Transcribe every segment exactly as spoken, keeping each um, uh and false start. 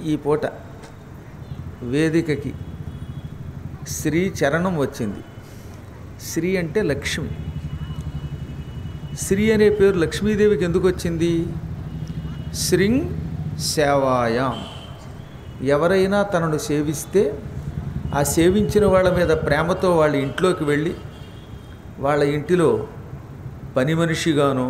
ఈ పూట వేదికకి శ్రీ చరణం వచ్చింది. శ్రీ అంటే లక్ష్మి. శ్రీ అనే పేరు లక్ష్మీదేవికి ఎందుకు వచ్చింది? శ్రింగ్ సేవాయాం. ఎవరైనా తనను సేవిస్తే ఆ సేవించిన వాళ్ళ మీద ప్రేమతో వాళ్ళ ఇంట్లోకి వెళ్ళి వాళ్ళ ఇంటిలో పని మనిషిగానో,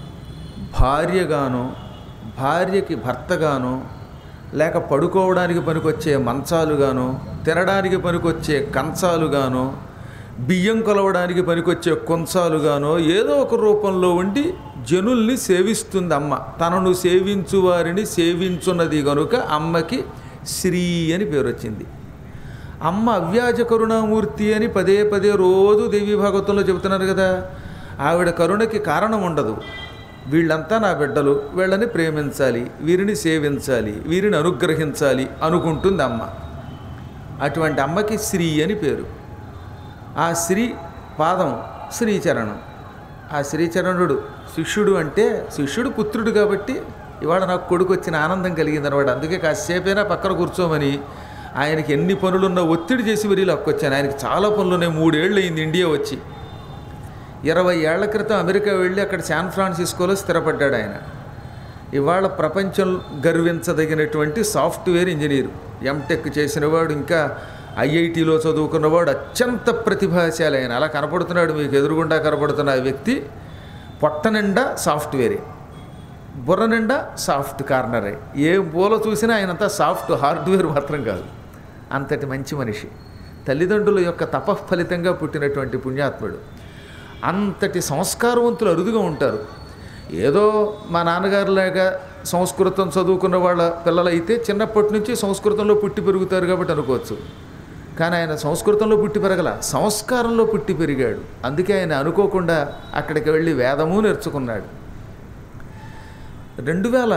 భార్యగానో, భార్యకి భర్తగానో, లేక పడుకోవడానికి పనికొచ్చే మంచాలుగానో, తినడానికి పనికొచ్చే కంచాలుగానో, బియ్యం కొలవడానికి పనికొచ్చే కొంచాలుగానో ఏదో ఒక రూపంలో ఉండి జనుల్ని సేవిస్తుంది అమ్మ. తనను సేవించు వారిని సేవించున్నది కనుక అమ్మకి శ్రీ అని పేరు వచ్చింది. అమ్మ అవ్యాజ కరుణామూర్తి అని పదే పదే రోజు దేవీ భాగవతంలో చెబుతున్నారు కదా. ఆవిడ కరుణకి కారణం ఉండదు. వీళ్ళంతా నా బిడ్డలు, వీళ్ళని ప్రేమించాలి, వీరిని సేవించాలి, వీరిని అనుగ్రహించాలి అనుకుంటుంది అమ్మ. అటువంటి అమ్మకి శ్రీ అని పేరు. ఆ శ్రీ పాదం శ్రీచరణం. ఆ శ్రీచరణుడు శిష్యుడు అంటే శిష్యుడు పుత్రుడు కాబట్టి ఇవాళ నాకు కొడుకు వచ్చిన ఆనందం కలిగింది అనమాట. అందుకే కాసేపైనా పక్కన కూర్చోమని ఆయనకి ఎన్ని పనులున్నా ఒత్తిడి చేసి మరీ లక్కొచ్చాను. ఆయనకి చాలా పనులున్నాయి. మూడేళ్ళు అయింది ఇండియా వచ్చి. ఇరవై ఏళ్ల క్రితం అమెరికా వెళ్ళి అక్కడ శాన్ ఫ్రాన్సిస్కోలో స్థిరపడ్డాడు ఆయన. ఇవాళ ప్రపంచం గర్వించదగినటువంటి సాఫ్ట్వేర్ ఇంజనీరు, ఎంటెక్ చేసినవాడు, ఇంకా ఐఐటీలో చదువుకున్నవాడు, అత్యంత ప్రతిభాశాలి ఆయన. అలా కనపడుతున్నాడు, మీకు ఎదురుగుండా కనపడుతున్న ఆ వ్యక్తి పొట్ట నిండా సాఫ్ట్వేరే, బుర్ర నిండా సాఫ్ట్ కార్నరే. ఏ పూల చూసినా ఆయనంతా సాఫ్ట్, హార్డ్వేర్ మాత్రం కాదు. అంతటి మంచి మనిషి, తల్లిదండ్రుల యొక్క తపఫలితంగా పుట్టినటువంటి పుణ్యాత్ముడు. అంతటి సంస్కారవంతులు అరుదుగా ఉంటారు. ఏదో మా నాన్నగారులాగా సంస్కృతం చదువుకున్న వాళ్ళ పిల్లలైతే చిన్నప్పటి నుంచి సంస్కృతంలో పుట్టి పెరుగుతారు కాబట్టి అనుకోవచ్చు. కానీ ఆయన సంస్కృతంలో పుట్టి పెరగల, సంస్కారంలో పుట్టి పెరిగాడు. అందుకే ఆయన అనుకోకుండా అక్కడికి వెళ్ళి వేదము నేర్చుకున్నాడు. రెండు వేల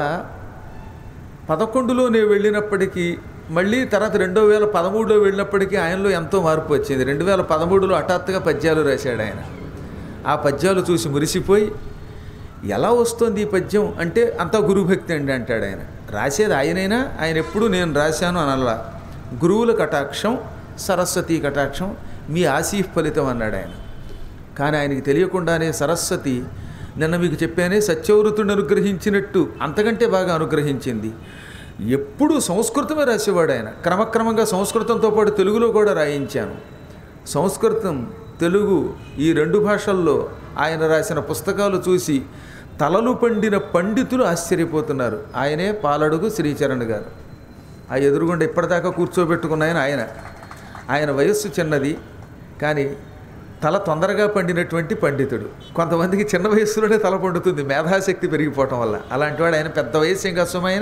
పదకొండులో నేను వెళ్ళినప్పటికీ, మళ్ళీ తర్వాత రెండు వేల పదమూడులో వెళ్ళినప్పటికీ ఆయనలో ఎంతో మార్పు వచ్చింది. రెండు వేల పదమూడులో హఠాత్తుగా పద్యాలు రాశాడు ఆయన. ఆ పద్యాలు చూసి మురిసిపోయి, ఎలా వస్తుంది ఈ పద్యం అంటే అంతా గురుభక్తి అండి అంటాడు ఆయన. రాసేది ఆయనైనా ఆయన ఎప్పుడు నేను రాశాను అనల్లా. గురువుల కటాక్షం, సరస్వతి కటాక్షం, మీ ఆశీఫ్ ఫలితం అన్నాడు ఆయన. కానీ ఆయనకి తెలియకుండానే సరస్వతి, నిన్న మీకు చెప్పానే, సత్యవృతుడిని అనుగ్రహించినట్టు అంతకంటే బాగా అనుగ్రహించింది. ఎప్పుడూ సంస్కృతమే రాసేవాడు ఆయన. క్రమక్రమంగా సంస్కృతంతో పాటు తెలుగులో కూడా రాయించాను. సంస్కృతం, తెలుగు ఈ రెండు భాషల్లో ఆయన రాసిన పుస్తకాలు చూసి తలలు పండిన పండితులు ఆశ్చర్యపోతున్నారు. ఆయనే పాలడుగు శ్రీచరణ్ గారు. ఆ ఎదురుగుండా ఇప్పటిదాకా కూర్చోబెట్టుకున్న ఆయన ఆయన ఆయన వయస్సు చిన్నది, కానీ తల తొందరగా పండినటువంటి పండితుడు. కొంతమందికి చిన్న వయస్సులోనే తల పండుతుంది, మేధాశక్తి పెరిగిపోవటం వల్ల. అలాంటి వాడు ఆయన. పెద్ద వయస్సు ఏం కష్టమైన,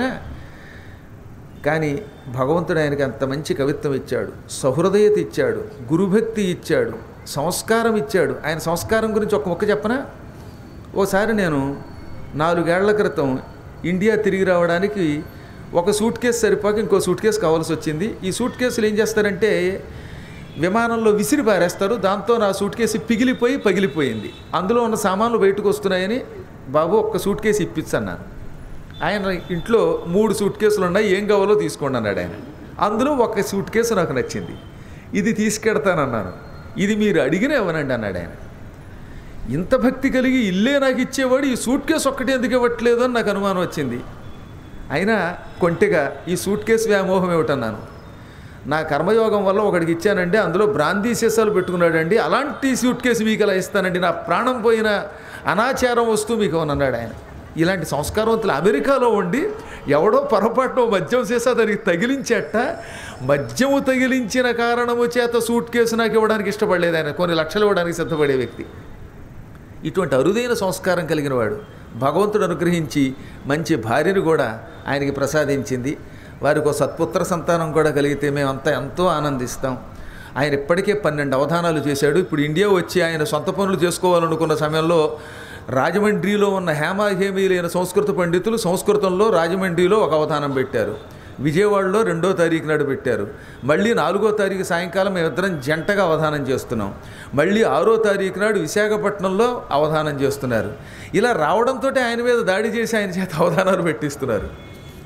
కానీ భగవంతుడు ఆయనకి అంత మంచి కవిత్వం ఇచ్చాడు, సహృదయత ఇచ్చాడు, గురుభక్తి ఇచ్చాడు, సంస్కారం ఇచ్చాడు. ఆయన సంస్కారం గురించి ఒక మొక్క చెప్పనా? ఓసారి నేను నాలుగేళ్ల క్రితం ఇండియా తిరిగి రావడానికి ఒక సూట్ కేసు సరిపోక ఇంకో సూట్ కేసు కావాల్సి వచ్చింది. ఈ సూట్ కేసులు ఏం చేస్తారంటే విమానంలో విసిరి పారేస్తారు. దాంతో నా సూట్ కేసు పిగిలిపోయి పగిలిపోయింది. అందులో ఉన్న సామాన్లు బయటకు వస్తున్నాయని, బాబు ఒక్క సూట్ కేసు ఇప్పించన్నాను. ఆయన ఇంట్లో మూడు సూట్ కేసులు ఉన్నాయి, ఏం కావాలో తీసుకోండి అన్నాడు ఆయన. అందులో ఒక సూట్ కేసు నాకు నచ్చింది, ఇది తీసుకెడతానన్నాను. ఇది మీరు అడిగిన ఇవ్వనండి అన్నాడు ఆయన. ఇంత భక్తి కలిగి ఇల్లే నాకు ఇచ్చేవాడు ఈ సూట్ కేసు ఒక్కటే ఎందుకు ఇవ్వట్లేదు అని నాకు అనుమానం వచ్చింది. అయినా కొంటెగా ఈ సూట్ కేసు వ్యామోహం ఏమిటన్నాను. నా కర్మయోగం వల్ల ఒకడికి ఇచ్చానండి, అందులో బ్రాందీ సీసాలు పెట్టుకున్నాడండి, అలాంటి సూట్ కేసు మీకు ఎలా ఇస్తానండి, నా ప్రాణం పోయిన అనాచారం వస్తువు మీకు అని అన్నాడు ఆయన. ఇలాంటి సంస్కారవంతులు అమెరికాలో ఉండి ఎవడో పొరపాటులో మద్యం సీసా దానికి తగిలించేట, మద్యము తగిలించిన కారణము చేత సూట్ కేసు నాకు ఇవ్వడానికి ఇష్టపడలేదు ఆయన. కొన్ని లక్షలు ఇవ్వడానికి సిద్ధపడే వ్యక్తి. ఇటువంటి అరుదైన సంస్కారం కలిగిన వాడు. భగవంతుడు అనుగ్రహించి మంచి భార్యను కూడా ఆయనకి ప్రసాదించింది. వారికి ఒక సత్పుత్ర సంతానం కూడా కలిగితే మేమంతా ఎంతో ఆనందిస్తాం. ఆయన ఇప్పటికే పన్నెండు అవధానాలు చేశాడు. ఇప్పుడు ఇండియా వచ్చి ఆయన సొంత పనులు చేసుకోవాలనుకున్న సమయంలో రాజమండ్రిలో ఉన్న హేమాహేమీలైన సంస్కృత పండితులు సంస్కృతంలో రాజమండ్రిలో ఒక అవధానం పెట్టారు. విజయవాడలో రెండో తారీఖు నాడు పెట్టారు. మళ్ళీ నాలుగో తారీఖు సాయంకాలం మేమిద్దరం జంటగా అవధానం చేస్తున్నాం. మళ్ళీ ఆరో తారీఖు నాడు విశాఖపట్నంలో అవధానం చేస్తున్నారు. ఇలా రావడంతో ఆయన మీద దాడి చేసి ఆయన చేత అవధానాలు పెట్టిస్తున్నారు.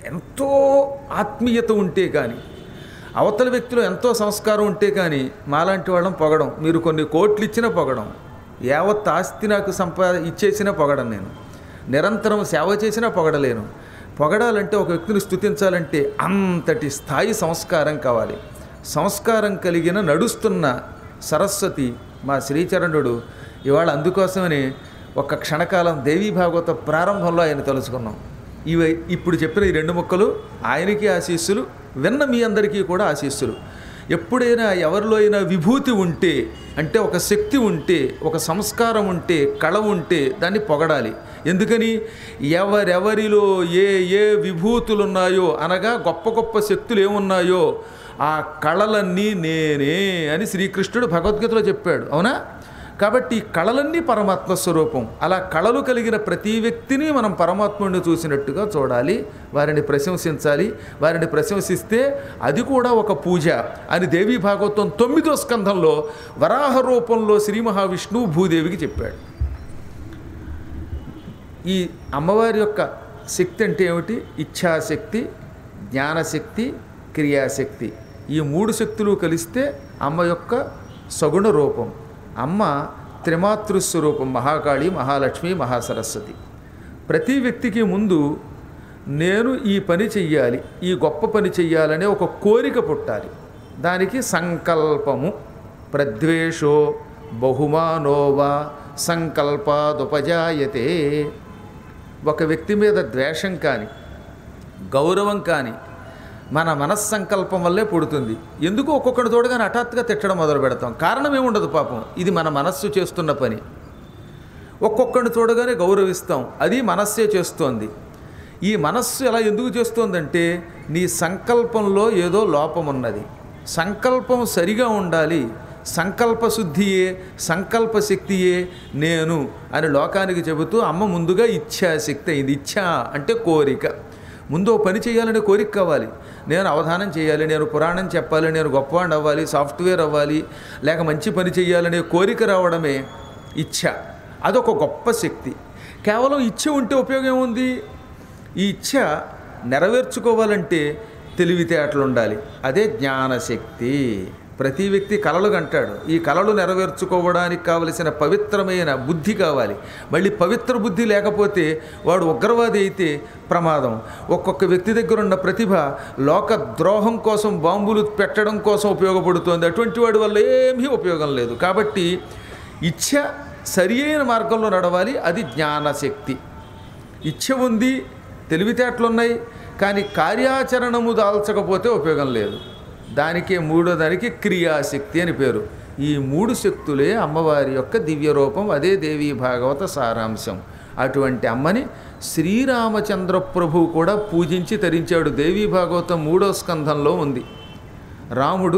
ఎంతో ఆత్మీయత ఉంటే కానీ, అవతల వ్యక్తిలో ఎంతో సంస్కారం ఉంటే కానీ మాలాంటి వాళ్ళం పొగడం. మీరు కొన్ని కోట్లు ఇచ్చినా పొగడం, యావత్ ఆస్తి నాకు సంపా ఇచ్చేసినా పొగడం, నేను నిరంతరం సేవ చేసినా పొగడలేను. పొగడాలంటే ఒక వ్యక్తిని స్తుతించాలంటే అంతటి స్థాయి సంస్కారం కావాలి. సంస్కారం కలిగిన నడుస్తున్న సరస్వతి మా శ్రీచరణుడు. ఇవాళ అందుకోసమని ఒక క్షణకాలం దేవీ భాగవత ప్రారంభంలో ఆయన తలుచుకున్నాం. ఇవి ఇప్పుడు చెప్పిన ఈ రెండు ముక్కలు ఆయనకి ఆశీస్సులు, విన్న మీ అందరికీ కూడా ఆశీస్సులు. ఎప్పుడైనా ఎవరిలో అయినా విభూతి ఉంటే, అంటే ఒక శక్తి ఉంటే, ఒక సంస్కారం ఉంటే, కళ ఉంటే దాన్ని పొగడాలి. ఎందుకని? ఎవరెవరిలో ఏ ఏ విభూతులు ఉన్నాయో, అనగా గొప్ప గొప్ప శక్తులు ఏమున్నాయో ఆ కళలన్నీ నేనే అని శ్రీకృష్ణుడు భగవద్గీతలో చెప్పాడు. అవునా? కాబట్టి ఈ కళలన్నీ పరమాత్మ స్వరూపం. అలా కళలు కలిగిన ప్రతి వ్యక్తిని మనం పరమాత్ముడిని చూసినట్టుగా చూడాలి, వారిని ప్రశంసించాలి. వారిని ప్రశంసిస్తే అది కూడా ఒక పూజ అని దేవీ భాగవతం తొమ్మిదో స్కంధంలో వరాహ రూపంలో శ్రీ మహావిష్ణువు భూదేవికి చెప్పాడు. ఈ అమ్మవారి యొక్క శక్తి అంటే ఏమిటి? ఇచ్ఛాశక్తి, జ్ఞానశక్తి, క్రియాశక్తి. ఈ మూడు శక్తులు కలిస్తే అమ్మ యొక్క సగుణ రూపం. అమ్మ త్రిమాతృస్వరూపం, మహాకాళి, మహాలక్ష్మి, మహాసరస్వతి. ప్రతి వ్యక్తికి ముందు నేను ఈ పని చెయ్యాలి, ఈ గొప్ప పని చెయ్యాలనే ఒక కోరిక పుట్టాలి. దానికి సంకల్పము. ప్రద్వేషో బహుమానోవా సంకల్పాదుపజాయతే. ఒక వ్యక్తి మీద ద్వేషం కానీ గౌరవం కానీ మన మనస్సంకల్పం వల్లే పుడుతుంది. ఎందుకు? ఒక్కొక్కటి తోడుగానే హఠాత్తుగా తిట్టడం మొదలు పెడతాం. కారణం ఏముండదు పాపం, ఇది మన మనస్సు చేస్తున్న పని. ఒక్కొక్కడిని చూడగానే గౌరవిస్తాం, అది మనస్సే చేస్తోంది. ఈ మనస్సు ఎలా ఎందుకు చేస్తోందంటే నీ సంకల్పంలో ఏదో లోపం ఉన్నది. సంకల్పం సరిగా ఉండాలి. సంకల్పశుద్ధియే, సంకల్పశక్తియే నేను అని లోకానికి చెబుతూ అమ్మ ముందుగా ఇచ్ఛాశక్తి అయింది. ఇచ్ఛ అంటే కోరిక. ముందు ఓ పని చేయాలనే కోరిక కావాలి. నేను అవధానం చేయాలి, నేను పురాణం చెప్పాలి, నేను గొప్పవాడిని అవ్వాలి, సాఫ్ట్వేర్ అవ్వాలి, లేక మంచి పని చేయాలనే కోరిక రావడమే ఇచ్ఛ. అదొక గొప్ప శక్తి. కేవలం ఇచ్ఛ ఉంటే ఉపయోగం ఏముంది? ఈ ఇచ్ఛ నెరవేర్చుకోవాలంటే తెలివితేటలు ఉండాలి. అదే జ్ఞానశక్తి. ప్రతి వ్యక్తి కలలు కంటాడు. ఈ కలలు నెరవేర్చుకోవడానికి కావలసిన పవిత్రమైన బుద్ధి కావాలి. మళ్ళీ పవిత్ర బుద్ధి లేకపోతే వాడు ఉగ్రవాది అయితే ప్రమాదం. ఒక్కొక్క వ్యక్తి దగ్గర ఉన్న ప్రతిభ లోక ద్రోహం కోసం, బాంబులు పెట్టడం కోసం ఉపయోగపడుతోంది. అటువంటి వాడి వల్ల ఏమీ ఉపయోగం లేదు. కాబట్టి ఇచ్ఛ సరి అయిన మార్గంలో నడవాలి. అది జ్ఞానశక్తి. ఇచ్ఛ ఉంది, తెలివితేటలు ఉన్నాయి, కానీ కార్యాచరణము దాల్చకపోతే ఉపయోగం లేదు. దానికే మూడో దానికి క్రియాశక్తి అని పేరు. ఈ మూడు శక్తులే అమ్మవారి యొక్క దివ్య రూపం. అదే దేవీ భాగవత సారాంశం. అటువంటి అమ్మని శ్రీరామచంద్ర ప్రభువు కూడా పూజించి తరించాడు. దేవీ భాగవతం మూడో స్కంధంలో ఉంది. రాముడు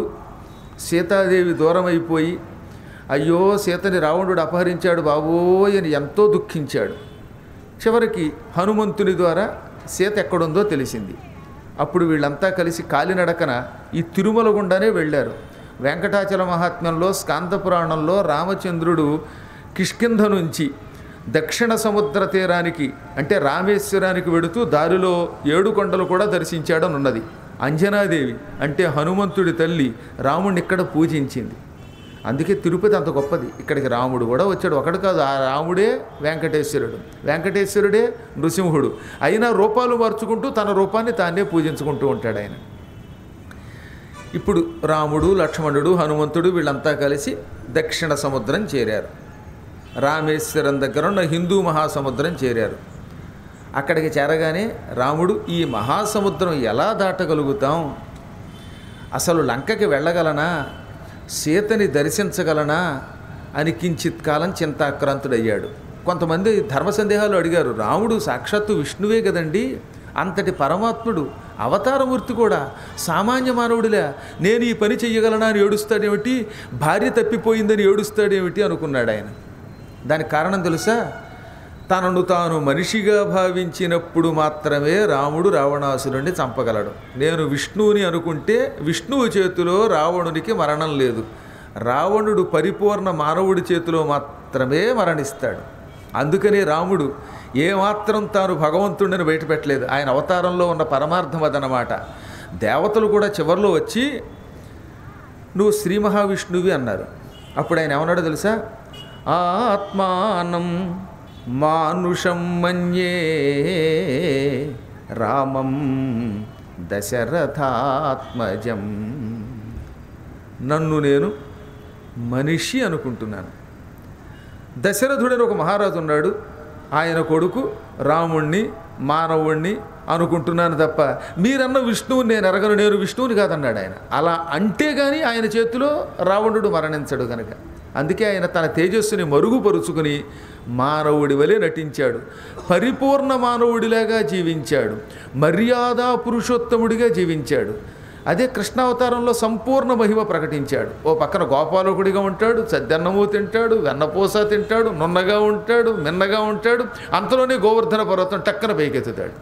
సీతాదేవి దూరం అయిపోయి, అయ్యో సీతని రావణుడు అపహరించాడు బాబోయ్ అని ఎంతో దుఃఖించాడు. చివరికి హనుమంతుని ద్వారా సీత ఎక్కడుందో తెలిసింది. అప్పుడు వీళ్ళంతా కలిసి కాలినడకన ఈ తిరుమల గుండానే వెళ్ళారు. వెంకటాచల మహాత్మ్యంలో, స్కాంద పురాణంలో రామచంద్రుడు కిష్కింధ నుంచి దక్షిణ సముద్ర తీరానికి అంటే రామేశ్వరానికి వెడుతూ దారిలో ఏడు కొండలు కూడా దర్శించాడని ఉన్నది. అంజనాదేవి అంటే హనుమంతుడి తల్లి రాముడిని ఇక్కడ పూజించింది. అందుకే తిరుపతి అంత గొప్పది. ఇక్కడికి రాముడు కూడా వచ్చాడు. ఒకడు కాదు, ఆ రాముడే వెంకటేశ్వరుడు, వెంకటేశ్వరుడే నృసింహుడు. అయినా రూపాలు మార్చుకుంటూ తన రూపాన్ని తానే పూజించుకుంటూ ఉంటాడు ఆయన. ఇప్పుడు రాముడు, లక్ష్మణుడు, హనుమంతుడు వీళ్ళంతా కలిసి దక్షిణ సముద్రం చేరారు. రామేశ్వరం దగ్గర ఉన్న హిందూ మహాసముద్రం చేరారు. అక్కడికి చేరగానే రాముడు, ఈ మహాసముద్రం ఎలా దాటగలుగుతాం? అసలు లంకకి వెళ్ళగలనా? సీతని దర్శించగలనా అని కించిత్ కాలం చింతాక్రాంతుడయ్యాడు. కొంతమంది ధర్మ సందేహాలు అడిగారు. రాముడు సాక్షాత్తు విష్ణువే కదండి, అంతటి పరమాత్ముడు, అవతారమూర్తి కూడా, సామాన్య మానవుడిలా నేను ఈ పని చెయ్యగలనా అని ఏడుస్తాడేమిటి, భార్య తప్పిపోయిందని ఏడుస్తాడేమిటి అనుకున్నాడు ఆయన. దానికి కారణం తెలుసా? తనను తాను మనిషిగా భావించినప్పుడు మాత్రమే రాముడు రావణాసురుణ్ణి చంపగలడు. నేను విష్ణువుని అనుకుంటే విష్ణువు చేతిలో రావణునికి మరణం లేదు. రావణుడు పరిపూర్ణ మానవుడి చేతిలో మాత్రమే మరణిస్తాడు. అందుకనే రాముడు ఏమాత్రం తాను భగవంతుడిని బయటపెట్టలేదు. ఆయన అవతారంలో ఉన్న పరమార్థం అదనమాట. దేవతలు కూడా చివరిలో వచ్చి నువ్వు శ్రీ మహావిష్ణువి అన్నారు. అప్పుడు ఆయన ఏమన్నాడో తెలుసా? ఆత్మానం మానుషం మన్యే రామం దశరథాత్మజం. నన్ను నేను మనిషి అనుకుంటున్నాను. దశరథుడని ఒక మహారాజు ఉన్నాడు, ఆయన కొడుకు రాముణ్ణి మానవుణ్ణి అనుకుంటున్నాను తప్ప మీరన్న విష్ణువుని నేను ఎరగను, నేను విష్ణువుని కాదన్నాడు ఆయన. అలా అంటే కానీ ఆయన చేతిలో రావణుడు మరణించడు కనుక. అందుకే ఆయన తన తేజస్సుని మరుగుపరుచుకుని మానవుడి వలె నటించాడు, పరిపూర్ణ మానవుడిలాగా జీవించాడు, మర్యాద పురుషోత్తముడిగా జీవించాడు. అదే కృష్ణావతారంలో సంపూర్ణ మహిమ ప్రకటించాడు. ఓ పక్కన గోపాలకుడిగా ఉంటాడు, సద్దన్నము తింటాడు, వెన్నపూస తింటాడు, నున్నగా ఉంటాడు, మిన్నగా ఉంటాడు. అంతలోనే గోవర్ధన పర్వతం టక్కన పైకెత్తుతాడు.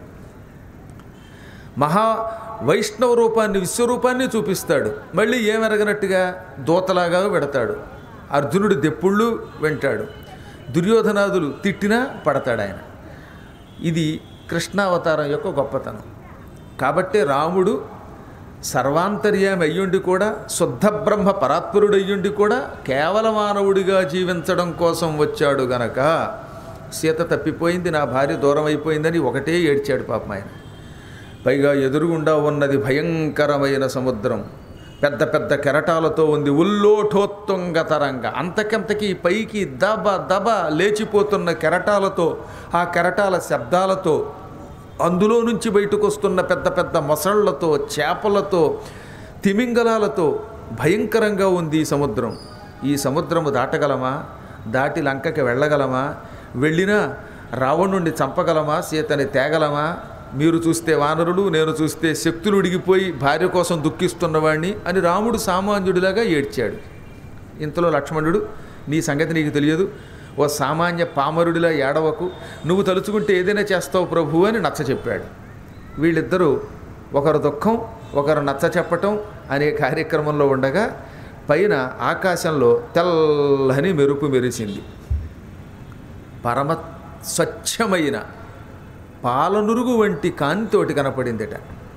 మహా వైష్ణవ రూపాన్ని, విశ్వరూపాన్ని చూపిస్తాడు. మళ్ళీ ఏమెరగనట్టుగా దూతలాగా పెడతాడు. అర్జునుడు దెప్పుళ్ళు వెంటాడు, దుర్యోధనాదులు తిట్టినా పడతాడు ఆయన. ఇది కృష్ణావతారం యొక్క గొప్పతనం. కాబట్టే రాముడు సర్వాంతర్యామి అయ్యుండి కూడా, శుద్ధ బ్రహ్మ పరాత్పరుడు అయ్యుండి కూడా కేవల మానవుడిగా జీవించడం కోసం వచ్చాడు గనక సీత తప్పిపోయింది, నా భార్య దూరం అయిపోయిందని ఒకటే ఏడ్చాడు పాపం ఆయన. పైగా ఎదురుగుండా ఉన్నది భయంకరమైన సముద్రం, పెద్ద పెద్ద కెరటాలతో ఉంది, ఉల్లోఠోత్తుంగ తరంగ. అంతకంతకీ పైకి దబ దబ లేచిపోతున్న కెరటాలతో, ఆ కెరటాల శబ్దాలతో, అందులో నుంచి బయటకు వస్తున్న పెద్ద పెద్ద మొసళ్లతో, చేపలతో, తిమింగలాలతో భయంకరంగా ఉంది ఈ సముద్రం. ఈ సముద్రము దాటగలమా? దాటి లంకకి వెళ్ళగలమా? వెళ్ళినా రావణుణ్ణి చంపగలమా? సీతని తేగలమా? మీరు చూస్తే వానరులు, నేను చూస్తే శక్తులు ఉడిగిపోయి భార్య కోసం దుఃఖిస్తున్నవాణ్ణి అని రాముడు సామాన్యుడిలాగా ఏడ్చాడు. ఇంతలో లక్ష్మణుడు, నీ సంగతి నీకు తెలియదు, ఓ సామాన్య పామరుడిలా ఏడవకు, నువ్వు తలుచుకుంటే ఏదైనా చేస్తావు ప్రభు అని నచ్చ చెప్పాడు. వీళ్ళిద్దరూ ఒకరు దుఃఖం ఒకరు నచ్చ చెప్పటం అనే కార్యక్రమంలో ఉండగా పైన ఆకాశంలో తెల్లని మెరుపు మెరిసింది. పరమ స్వచ్ఛమైన పాలనురుగు వంటి కాంతితోటి కనపడిందట.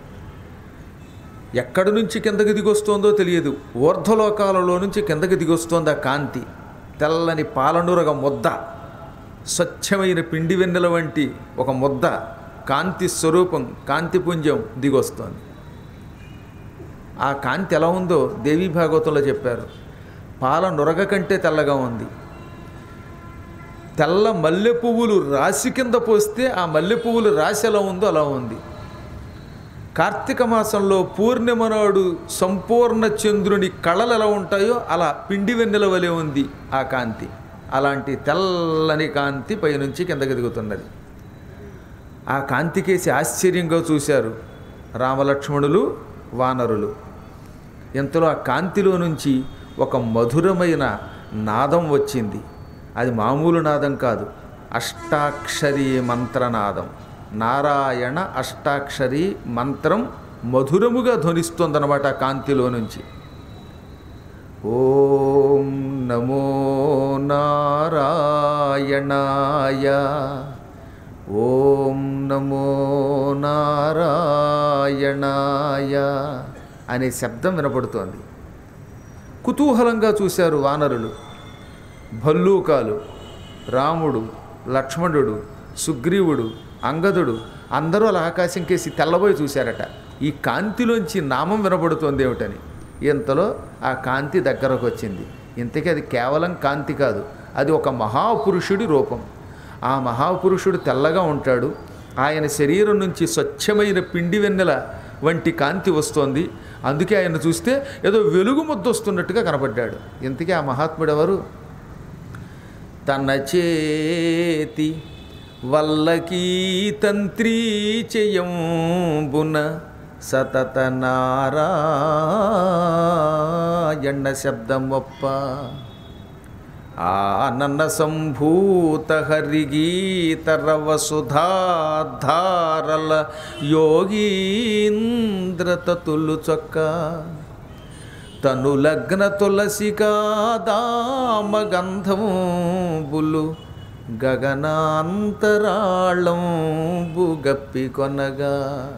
ఎక్కడి నుంచి కిందకి దిగొస్తోందో తెలియదు, ఊర్ధ్వలోకాలలో నుంచి కిందకి దిగొస్తోంది ఆ కాంతి. తెల్లని పాలనురగ ముద్ద, స్వచ్ఛమైన పిండి వెన్నెల వంటి ఒక ముద్ద, కాంతి స్వరూపం, కాంతిపుంజం దిగొస్తోంది. ఆ కాంతి ఎలా ఉందో దేవీ భాగవతంలో చెప్పారు. పాల నురగ కంటే తెల్లగా ఉంది. తెల్ల మల్లె పువ్వులు రాశి కింద పోస్తే ఆ మల్లె పువ్వులు రాశి ఎలా ఉందో అలా ఉంది. కార్తీక మాసంలో పూర్ణిమ నాడు సంపూర్ణ చంద్రుని కళలు ఎలా ఉంటాయో అలా పిండి వెన్నెల వలె ఉంది ఆ కాంతి. అలాంటి తెల్లని కాంతి పైనుంచి కిందకి దిగుతున్నది. ఆ కాంతికేసి ఆశ్చర్యంగా చూశారు రామలక్ష్మణులు, వానరులు. ఇంతలో ఆ కాంతిలో నుంచి ఒక మధురమైన నాదం వచ్చింది. అది మామూలు నాదం కాదు, అష్టాక్షరీ మంత్రనాదం. నారాయణ అష్టాక్షరి మంత్రం మధురముగా ధ్వనిస్తుందన్నమాట ఆ కాంతిలో నుంచి. ఓం నమో నారాయణాయ, ఓం నమో నారాయణాయ అనే శబ్దం వినపడుతోంది. కుతూహలంగా చూశారు వానరులు. భల్లూకాలు, రాముడు, లక్ష్మణుడు, సుగ్రీవుడు, అంగదుడు అందరూ అలా ఆకాశం కేసి తెల్లబోయి చూశారట. ఈ కాంతిలోంచి నామం వినపడుతోంది ఏమిటని. ఇంతలో ఆ కాంతి దగ్గరకు వచ్చింది. ఇంతకీ అది కేవలం కాంతి కాదు, అది ఒక మహాపురుషుడి రూపం. ఆ మహాపురుషుడు తెల్లగా ఉంటాడు. ఆయన శరీరం నుంచి స్వచ్ఛమైన పిండి వెన్నెల వంటి కాంతి వస్తోంది. అందుకే ఆయన చూస్తే ఏదో వెలుగు ముద్ద వస్తున్నట్టుగా కనపడ్డాడు. ఇంతకీ ఆ మహాత్ముడు ఎవరు? తన చేతి వల్లకీ తంత్రీ చేయంబున సతత నారాయణ శబ్దమొప్ప ఆనన్న సంభూత హరిగీతరవ సుధాధారల యోగీంద్రతతులు చొక్క తను లగ్న తులసికా దామగంధములు గగనాంతరాళంబు గప్పి కొనగా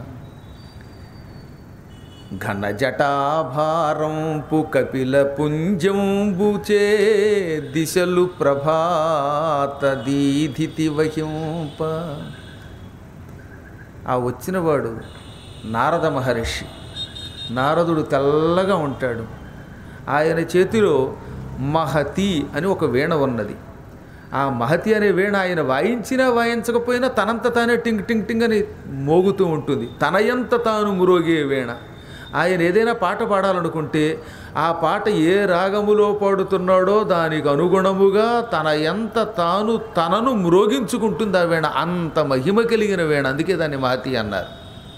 ఘన జటాభారంపు కపిల పుంజంబుచే దిశలు ప్రభాత దీధితి వహింప. ఆ వచ్చినవాడు నారద మహర్షి. నారదుడు తెల్లగా ఉంటాడు. ఆయన చేతిలో మహతి అని ఒక వీణ ఉన్నది. ఆ మహతి అనే వీణ ఆయన వాయించినా వాయించకపోయినా తనంత తానే టింగ్ టింగ్ టింగ్ అని మోగుతూ ఉంటుంది. తనయంత తాను మురోగే వీణ. ఆయన ఏదైనా పాట పాడాలనుకుంటే ఆ పాట ఏ రాగములో పాడుతున్నాడో దానికి అనుగుణముగా తన ఎంత తాను తనను మ్రోగించుకుంటుంది ఆ వీణ. అంత మహిమ కలిగిన వీణ, అందుకే దాన్ని మహతి అన్నారు.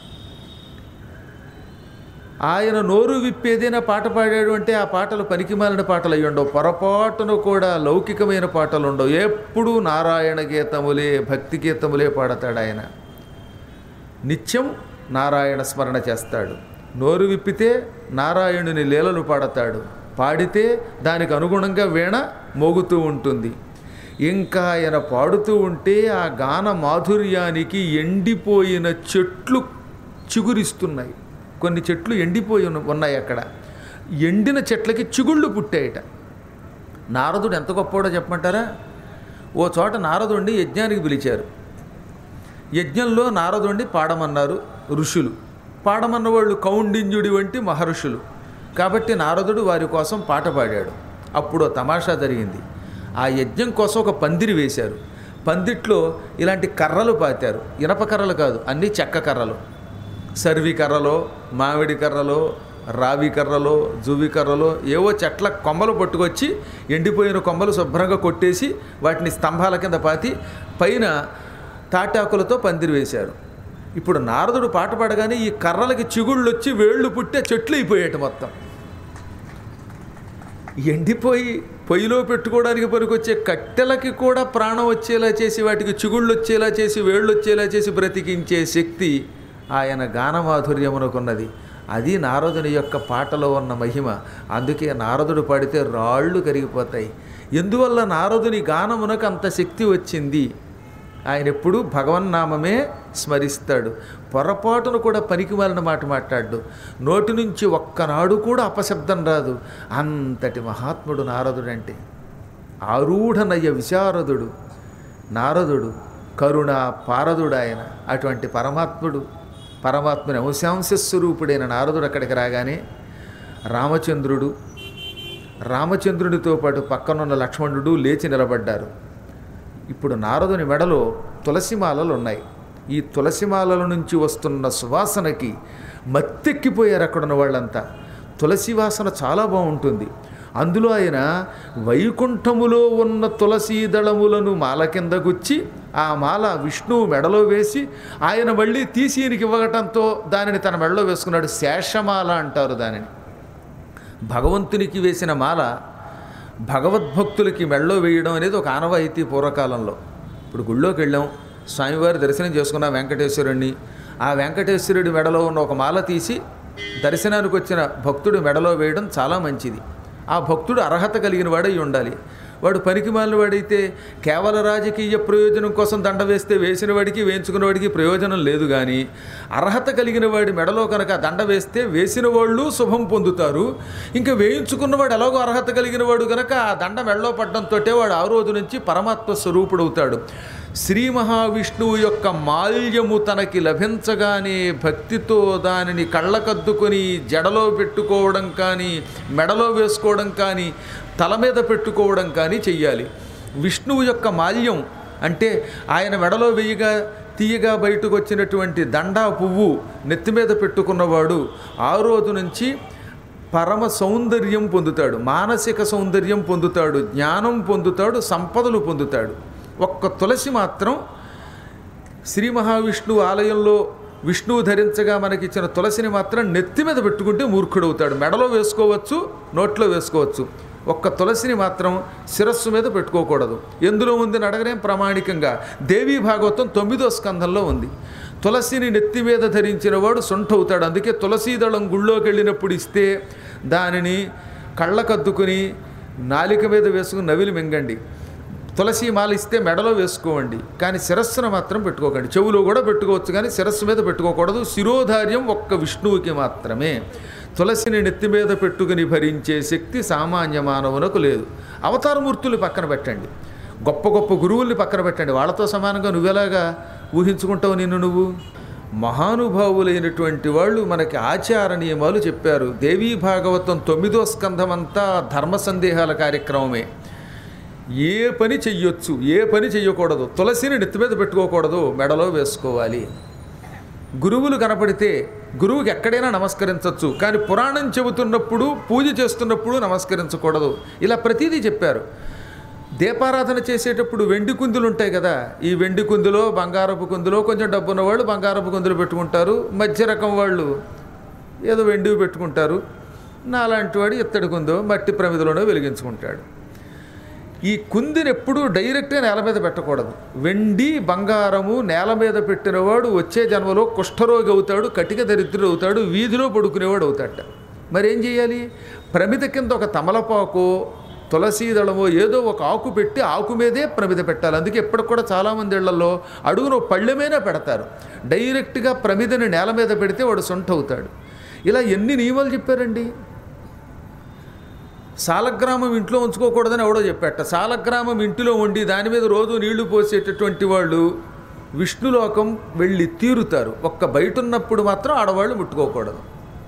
ఆయన నోరు విప్పి ఏదైనా పాట పాడాడు అంటే ఆ పాటలు పనికిమాలిన పాటలు అయ్యి ఉండవు. పొరపాటును కూడా లౌకికమైన పాటలు ఉండవు. ఎప్పుడూ నారాయణ గీతములే, భక్తి గీతములే పాడతాడు ఆయన. నిత్యం నారాయణ స్మరణ చేస్తాడు. నోరు విప్పితే నారాయణుని లీలలు పాడతాడు. పాడితే దానికి అనుగుణంగా వీణ మోగుతూ ఉంటుంది. ఇంకా ఆయన పాడుతూ ఉంటే ఆ గాన మాధుర్యానికి ఎండిపోయిన చెట్లు చిగురిస్తున్నాయి. కొన్ని చెట్లు ఎండిపోయి ఉన్నాయి. అక్కడ ఎండిన చెట్లకి చిగుళ్ళు పుట్టాయట. నారదుడు ఎంత గొప్పవాడో చెప్పమంటారా? ఓ చోట నారదుడిని యజ్ఞానికి పిలిచారు. యజ్ఞంలో నారదుడిని పాడమన్నారు ఋషులు. పాడమన్న వాళ్ళు కౌండిన్యుడి వంటి మహర్షులు. కాబట్టి నారదుడు వారి కోసం పాట పాడాడు. అప్పుడు తమాషా జరిగింది. ఆ యజ్ఞం కోసం ఒక పందిరి వేశారు. పందిట్లో ఇలాంటి కర్రలు పాతారు. ఇనప కర్రలు కాదు, అన్నీ చెక్క కర్రలు. సర్వి కర్రలో, మామిడి కర్రలో, రావి కర్రలో, జువి కర్రలో ఏవో చెట్ల కొమ్మలు పట్టుకొచ్చి ఎండిపోయిన కొమ్మలు శుభ్రంగా కొట్టేసి వాటిని స్తంభాల కింద పాతి పైన తాటాకులతో పందిరి వేశారు. ఇప్పుడు నారదుడు పాట పాడగానే ఈ కర్రలకి చిగుళ్ళు వచ్చి వేళ్ళు పుట్టే చెట్లు అయిపోయాట. మొత్తం ఎండిపోయి పొయ్యిలో పెట్టుకోవడానికి పనికొచ్చే కట్టెలకి కూడా ప్రాణం వచ్చేలా చేసి, వాటికి చిగుళ్ళు వచ్చేలా చేసి, వేళ్ళు వచ్చేలా చేసి బ్రతికించే శక్తి ఆయన గానమాధుర్యమునకున్నది. అది నారదుని యొక్క పాటలో ఉన్న మహిమ. అందుకే నారదుడు పాడితే రాళ్ళు కరిగిపోతాయి. ఎందువల్ల నారదుని గానమునకు అంత శక్తి వచ్చింది? ఆయన ఎప్పుడూ భగవన్నామమే స్మరిస్తాడు. పొరపాటును కూడా పనికిమాలిన మాట మాట్లాడు. నోటి నుంచి ఒక్కనాడు కూడా అపశబ్దం రాదు. అంతటి మహాత్ముడు నారదుడు. అంటే ఆరూఢనయ్య విశారదుడు నారదుడు. కరుణ పారదుడు ఆయన. అటువంటి పరమాత్ముడు, పరమాత్మని అంశాంశస్వరూపుడైన నారదుడు అక్కడికి రాగానే రామచంద్రుడు, రామచంద్రుడితో పాటు పక్కనున్న లక్ష్మణుడు లేచి నిలబడ్డారు. ఇప్పుడు నారదుని మెడలో తులసిమాలలు ఉన్నాయి. ఈ తులసిమాలల నుంచి వస్తున్న సువాసనకి మత్తెక్కిపోయారు అక్కడున్న వాళ్ళంతా. తులసి వాసన చాలా బాగుంటుంది. అందులో ఆయన వైకుంఠములో ఉన్న తులసీ దళములను మాల కింద గుచ్చి ఆ మాల విష్ణువు మెడలో వేసి ఆయన మళ్ళీ తీసి ఈయనకి ఇవ్వటంతో దానిని తన మెడలో వేసుకున్నాడు. శేషమాల అంటారు దానిని. భగవంతునికి వేసిన మాల భగవద్భక్తులకి మెడలో వేయడం అనేది ఒక ఆనవాయితీ పూర్వకాలంలో. ఇప్పుడు గుళ్ళోకి వెళ్ళాం, స్వామివారి దర్శనం చేసుకున్న వెంకటేశ్వరుడిని, ఆ వెంకటేశ్వరుడి మెడలో ఉన్న ఒక మాల తీసి దర్శనానికి వచ్చిన భక్తుడు మెడలో వేయడం చాలా మంచిది. ఆ భక్తుడు అర్హత కలిగిన వాడై ఉండాలి. వాడు పనికి మాలిన వాడైతే కేవల రాజకీయ ప్రయోజనం కోసం దండ వేస్తే వేసిన వాడికి వేయించుకున్న వాడికి ప్రయోజనం లేదు. కానీ అర్హత కలిగిన వాడి మెడలో కనుక దండ వేస్తే వేసిన వాళ్ళు శుభం పొందుతారు. ఇంకా వేయించుకున్నవాడు ఎలాగో అర్హత కలిగిన వాడు కనుక ఆ దండ మెడలో పడ్డంతో వాడు ఆ రోజు నుంచి పరమాత్మ స్వరూపుడవుతాడు. శ్రీ మహావిష్ణువు యొక్క మాల్యము తనకి లభించగానే భక్తితో దానిని కళ్ళకద్దుకొని జడలో పెట్టుకోవడం కానీ, మెడలో వేసుకోవడం కానీ, తల మీద పెట్టుకోవడం కానీ చెయ్యాలి. విష్ణువు యొక్క మాల్యం అంటే ఆయన మెడలో వెయ్యిగా తీయగా బయటకు వచ్చినటువంటి దండా పువ్వు నెత్తి మీద పెట్టుకున్నవాడు ఆ రోజు నుంచి పరమ సౌందర్యం పొందుతాడు, మానసిక సౌందర్యం పొందుతాడు, జ్ఞానం పొందుతాడు, సంపదలు పొందుతాడు. ఒక్క తులసి మాత్రం శ్రీ మహావిష్ణువు ఆలయంలో విష్ణువు ధరించగా మనకిచ్చిన తులసిని మాత్రం నెత్తి మీద పెట్టుకుంటే మూర్ఖుడవుతాడు. మెడలో వేసుకోవచ్చు, నోట్లో వేసుకోవచ్చు. ఒక్క తులసిని మాత్రం శిరస్సు మీద పెట్టుకోకూడదు. ఎందులో ఉందని అడగలేం. ప్రామాణికంగా దేవీ భాగవతం తొమ్మిదో స్కంధంలో ఉంది. తులసిని నెత్తి మీద ధరించిన వాడు సొంఠవుతాడు. అందుకే తులసీదళం గుళ్ళోకి వెళ్ళినప్పుడు ఇస్తే దానిని కళ్ళకద్దుకుని నాలిక మీద వేసుకుని నవిలి మింగండి. తులసి మాల ఇస్తే మెడలో వేసుకోండి, కానీ శిరస్సును మాత్రం పెట్టుకోకండి. చెవులో కూడా పెట్టుకోవచ్చు కానీ శిరస్సు మీద పెట్టుకోకూడదు. శిరోధార్యం ఒక్క విష్ణువుకి మాత్రమే. తులసిని నెత్తి మీద పెట్టుకుని భరించే శక్తి సామాన్య మానవునకు లేదు. అవతారమూర్తులు పక్కన పెట్టండి, గొప్ప గొప్ప గురువుల్ని పక్కన పెట్టండి, వాళ్ళతో సమానంగా నువ్వెలాగా ఊహించుకుంటావు నిన్ను నువ్వు? మహానుభావులైనటువంటి వాళ్ళు మనకి ఆచార నియమాలు చెప్పారు. దేవీ భాగవతం తొమ్మిదో స్కంధమంతా ధర్మ సందేహాల కార్యక్రమమే. ఏ పని చెయ్యొచ్చు, ఏ పని చెయ్యకూడదు, తులసిని నెత్తి మీద పెట్టుకోకూడదు, మెడలో వేసుకోవాలి. గురువులు కనపడితే గురువుకి ఎక్కడైనా నమస్కరించవచ్చు, కానీ పురాణం చెబుతున్నప్పుడు పూజ చేస్తున్నప్పుడు నమస్కరించకూడదు. ఇలా ప్రతిదీ చెప్పారు. దీపారాధన చేసేటప్పుడు వెండి కుందులు ఉంటాయి కదా, ఈ వెండి కుందులో బంగారపు కుందులో కొంచెం డబ్బున్న వాళ్ళు బంగారపు కుందులు పెట్టుకుంటారు, మధ్య రకం వాళ్ళు ఏదో వెండివి పెట్టుకుంటారు, నాలాంటి వాడు ఇత్తడి కుందో మట్టి ప్రమిదలోనో వెలిగించుకుంటాడు. ఈ కుందిని ఎప్పుడూ డైరెక్ట్గా నేల మీద పెట్టకూడదు. వెండి బంగారము నేల మీద పెట్టినవాడు వచ్చే జన్మలో కుష్ఠరోగి అవుతాడు, కటిక దరిద్రుడు అవుతాడు, వీధిలో పడుకునేవాడు అవుతాడట. మరి ఏం చేయాలి? ప్రమిద కింద ఒక తమలపాకు తులసీదళమో ఏదో ఒక ఆకు పెట్టి ఆకు మీదే ప్రమిద పెట్టాలి. అందుకే ఎప్పటికి కూడా చాలామంది ఇళ్లలో అడుగును పళ్ళెమైనా పెడతారు. డైరెక్ట్గా ప్రమిదని నేల మీద పెడితే వాడు సొంట అవుతాడు. ఇలా ఎన్ని నియమాలు చెప్పారండి. సాలగ్రామం ఇంట్లో ఉంచుకోకూడదని ఎవడో చెప్పాట. సాలగ్రామం ఇంటిలో ఉండి దాని మీద రోజు నీళ్లు పోసేటటువంటి వాళ్ళు విష్ణులోకం వెళ్ళి తీరుతారు. ఒక్క బయట ఉన్నప్పుడు మాత్రం ఆడవాళ్ళు ముట్టుకోకూడదు.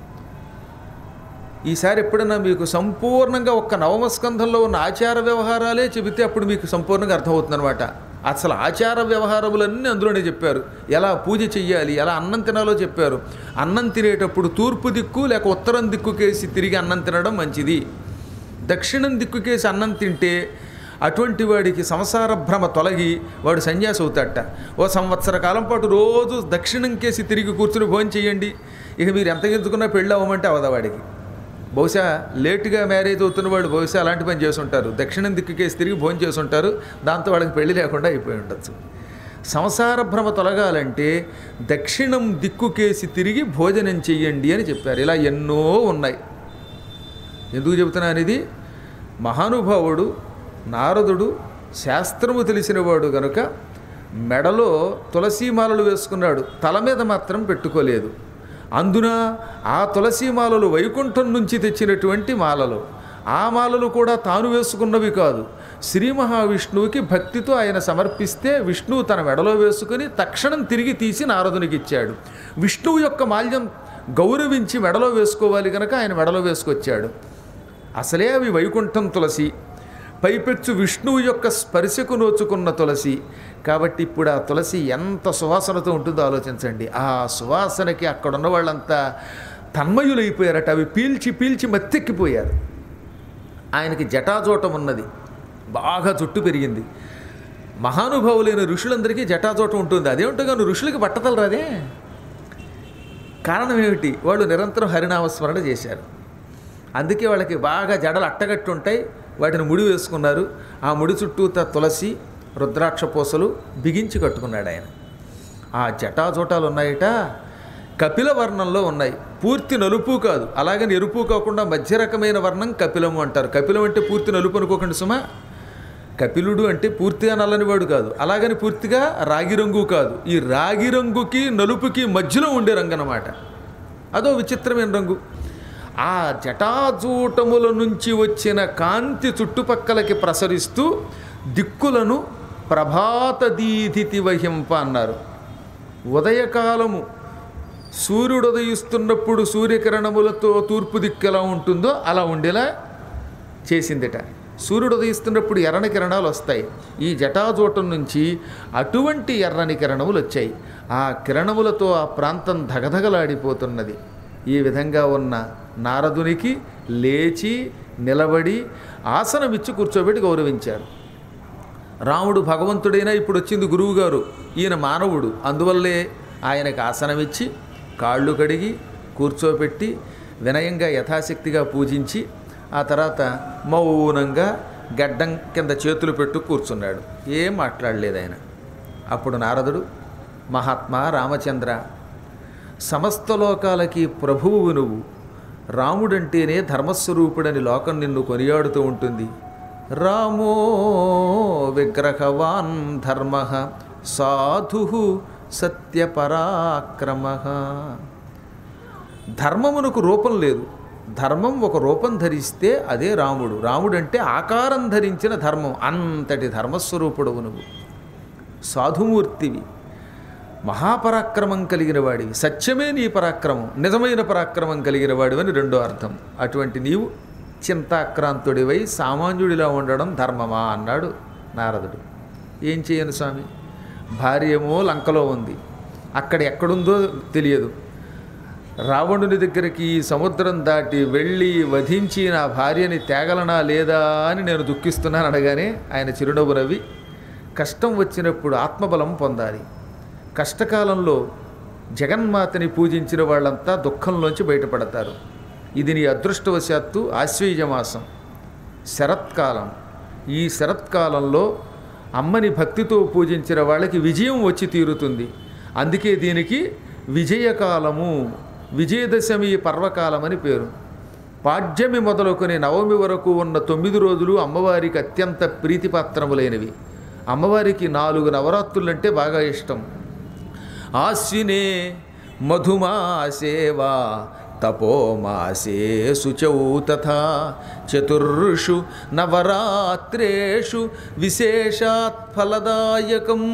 ఈసారి ఎప్పుడైనా మీకు సంపూర్ణంగా ఒక్క నవమస్కంధంలో ఉన్న ఆచార వ్యవహారాలే చెబితే అప్పుడు మీకు సంపూర్ణంగా అర్థమవుతుంది అనమాట. అసలు ఆచార వ్యవహారములన్నీ అందులోనే చెప్పారు. ఎలా పూజ చెయ్యాలి, ఎలా అన్నం తినాలో చెప్పారు. అన్నం తినేటప్పుడు తూర్పు దిక్కు లేక ఉత్తరం దిక్కుకేసి తిరిగి అన్నం తినడం మంచిది. దక్షిణం దిక్కుకేసి అన్నం తింటే అటువంటి వాడికి సంసార భ్రమ తొలగి వాడు సన్యాసి అవుతాడట. ఓ సంవత్సర కాలం పాటు రోజు దక్షిణం కేసి తిరిగి కూర్చుని భోజనం చేయండి. ఇక మీరు ఎంత గెలుచుకున్నా పెళ్ళి అవ్వమంటే అవదా వాడికి. బహుశా లేటుగా మ్యారేజ్ అవుతున్న వాళ్ళు బహుశా అలాంటి పని చేసుంటారు. దక్షిణం దిక్కుకేసి తిరిగి భోజనం చేసుంటారు. దాంతో వాళ్ళకి పెళ్లి లేకుండా అయిపోయి ఉండొచ్చు. సంసార భ్రమ తొలగాలంటే దక్షిణం దిక్కుకేసి తిరిగి భోజనం చెయ్యండి అని చెప్పారు. ఇలా ఎన్నో ఉన్నాయి. ఎందుకు చెబుతున్నాను ఇది? మహానుభావుడు నారదుడు శాస్త్రము తెలిసినవాడు గనుక మెడలో తులసీమాలలు వేసుకున్నాడు, తల మీద మాత్రం పెట్టుకోలేదు. అందున ఆ తులసీమాలలు వైకుంఠం నుంచి తెచ్చినటువంటి మాలలు. ఆ మాలలు కూడా తాను వేసుకున్నవి కాదు. శ్రీ మహావిష్ణువుకి భక్తితో ఆయన సమర్పిస్తే విష్ణువు తన మెడలో వేసుకుని తక్షణం తిరిగి తీసి నారదునికి ఇచ్చాడు. విష్ణువు యొక్క మాల్యం గౌరవించి మెడలో వేసుకోవాలి కనుక ఆయన మెడలో వేసుకొచ్చాడు. అసలే అవి వైకుంఠం తులసి, పైపెచ్చు విష్ణువు యొక్క స్పర్శకు నోచుకున్న తులసి. కాబట్టి ఇప్పుడు ఆ తులసి ఎంత సువాసనతో ఉంటుందో ఆలోచించండి. ఆ సువాసనకి అక్కడున్న వాళ్ళంతా తన్మయులైపోయారట. అవి పీల్చి పీల్చి మత్తెక్కిపోయారు. ఆయనకి జటాజోటం ఉన్నది, బాగా జుట్టు పెరిగింది. మహానుభావులైన ఋషులందరికీ జటాజోటం ఉంటుంది. అదేమిటో కానీ ఋషులకి బట్టతలు రాదే. కారణం ఏమిటి? వాళ్ళు నిరంతరం హరినామస్మరణ చేశారు. అందుకే వాళ్ళకి బాగా జడలు అట్టగట్టు ఉంటాయి. వాటిని ముడి వేసుకున్నారు. ఆ ముడి చుట్టూ తులసి రుద్రాక్ష పూసలు బిగించి కట్టుకున్నాడు ఆయన. ఆ జటాజోటాలు ఉన్నాయట, కపిల వర్ణంలో ఉన్నాయి. పూర్తి నలుపు కాదు, అలాగని ఎరుపు కాకుండా మధ్య రకమైన వర్ణం కపిలము అంటారు. కపిలం అంటే పూర్తి నలుపు అనుకోకండి సుమా. కపిలుడు అంటే పూర్తిగా నల్లనివాడు కాదు, అలాగని పూర్తిగా రాగి రంగు కాదు. ఈ రాగి రంగుకి నలుపుకి మధ్యలో ఉండే రంగు అన్నమాట. అదో విచిత్రమైన రంగు. ఆ జటాజూటముల నుంచి వచ్చిన కాంతి చుట్టుపక్కలకి ప్రసరిస్తూ దిక్కులను ప్రభాత దీధితి వహింప అన్నారు. ఉదయకాలము సూర్యుడు ఉదయిస్తున్నప్పుడు సూర్యకిరణములతో తూర్పు దిక్కు ఎలా ఉంటుందో అలా ఉండేలా చేసిందిట. సూర్యుడు ఉదయిస్తున్నప్పుడు ఎర్రని కిరణాలు వస్తాయి. ఈ జటాజూటం నుంచి అటువంటి ఎర్రని కిరణములు వచ్చాయి. ఆ కిరణములతో ఆ ప్రాంతం ధగధగలాడిపోతున్నది. ఈ విధంగా ఉన్న నారదునికి లేచి నిలబడి ఆసనమిచ్చి కూర్చోబెట్టి గౌరవించారు. రాముడు భగవంతుడైనా ఇప్పుడు వచ్చింది గురువుగారు, ఈయన మానవుడు. అందువల్లే ఆయనకు ఆసనమిచ్చి కాళ్ళు కడిగి కూర్చోబెట్టి వినయంగా యథాశక్తిగా పూజించి ఆ తర్వాత మౌనంగా గడ్డం కింద చేతులు పెట్టు కూర్చున్నాడు. ఏం మాట్లాడలేదు ఆయన. అప్పుడు నారదుడు, మహాత్మా రామచంద్ర, సమస్త లోకాలకి ప్రభువు నువ్వు. రాముడంటేనే ధర్మస్వరూపుడని లోకం నిన్ను కొనియాడుతూ ఉంటుంది. రామో విగ్రహవాన్ ధర్మ సాధు సత్యపరాక్రమ. ధర్మమునకు రూపం లేదు, ధర్మం ఒక రూపం ధరిస్తే అదే రాముడు. రాముడు అంటే ఆకారం ధరించిన ధర్మం. అంతటి ధర్మస్వరూపుడవు నువ్వు, సాధుమూర్తివి, మహాపరాక్రమం కలిగిన వాడివి, సత్యమే నీ పరాక్రమం, నిజమైన పరాక్రమం కలిగిన వాడివని రెండో అర్థం. అటువంటి నీవు చింతాక్రాంతుడివై సామాన్యుడిలా ఉండడం ధర్మమా అన్నాడు నారదుడు. ఏం చేయను స్వామి, భార్యేమో లంకలో ఉంది, అక్కడ ఎక్కడుందో తెలియదు. రావణుని దగ్గరికి సముద్రం దాటి వెళ్ళి వధించి నా భార్యని తేగలనా లేదా అని నేను దుఃఖిస్తున్నాను అనగానే ఆయన చిరునవ్వు నవ్వి, కష్టం వచ్చినప్పుడు ఆత్మబలం పొందాలి. కష్టకాలంలో జగన్మాతని పూజించిన వాళ్ళంతా దుఃఖంలోంచి బయటపడతారు. ఇది నీ అదృష్టవశాత్తు ఆశ్వయుజమాసం, శరత్కాలం. ఈ శరత్కాలంలో అమ్మని భక్తితో పూజించిన వాళ్ళకి విజయం వచ్చి తీరుతుంది. అందుకే దీనికి విజయకాలము, విజయదశమి పర్వకాలం అని పేరు. పాడ్యమి మొదలుకొని నవమి వరకు ఉన్న తొమ్మిది రోజులు అమ్మవారికి అత్యంత ప్రీతిపాత్రములైనవి. అమ్మవారికి నాలుగు నవరాత్రులంటే బాగా ఇష్టం. ఆశ్వినే మధుమాసేవా తపోమాసే శుచౌ తథా చతుర్షు నవరాత్రేషు విశేషాత్ ఫలదాయకం.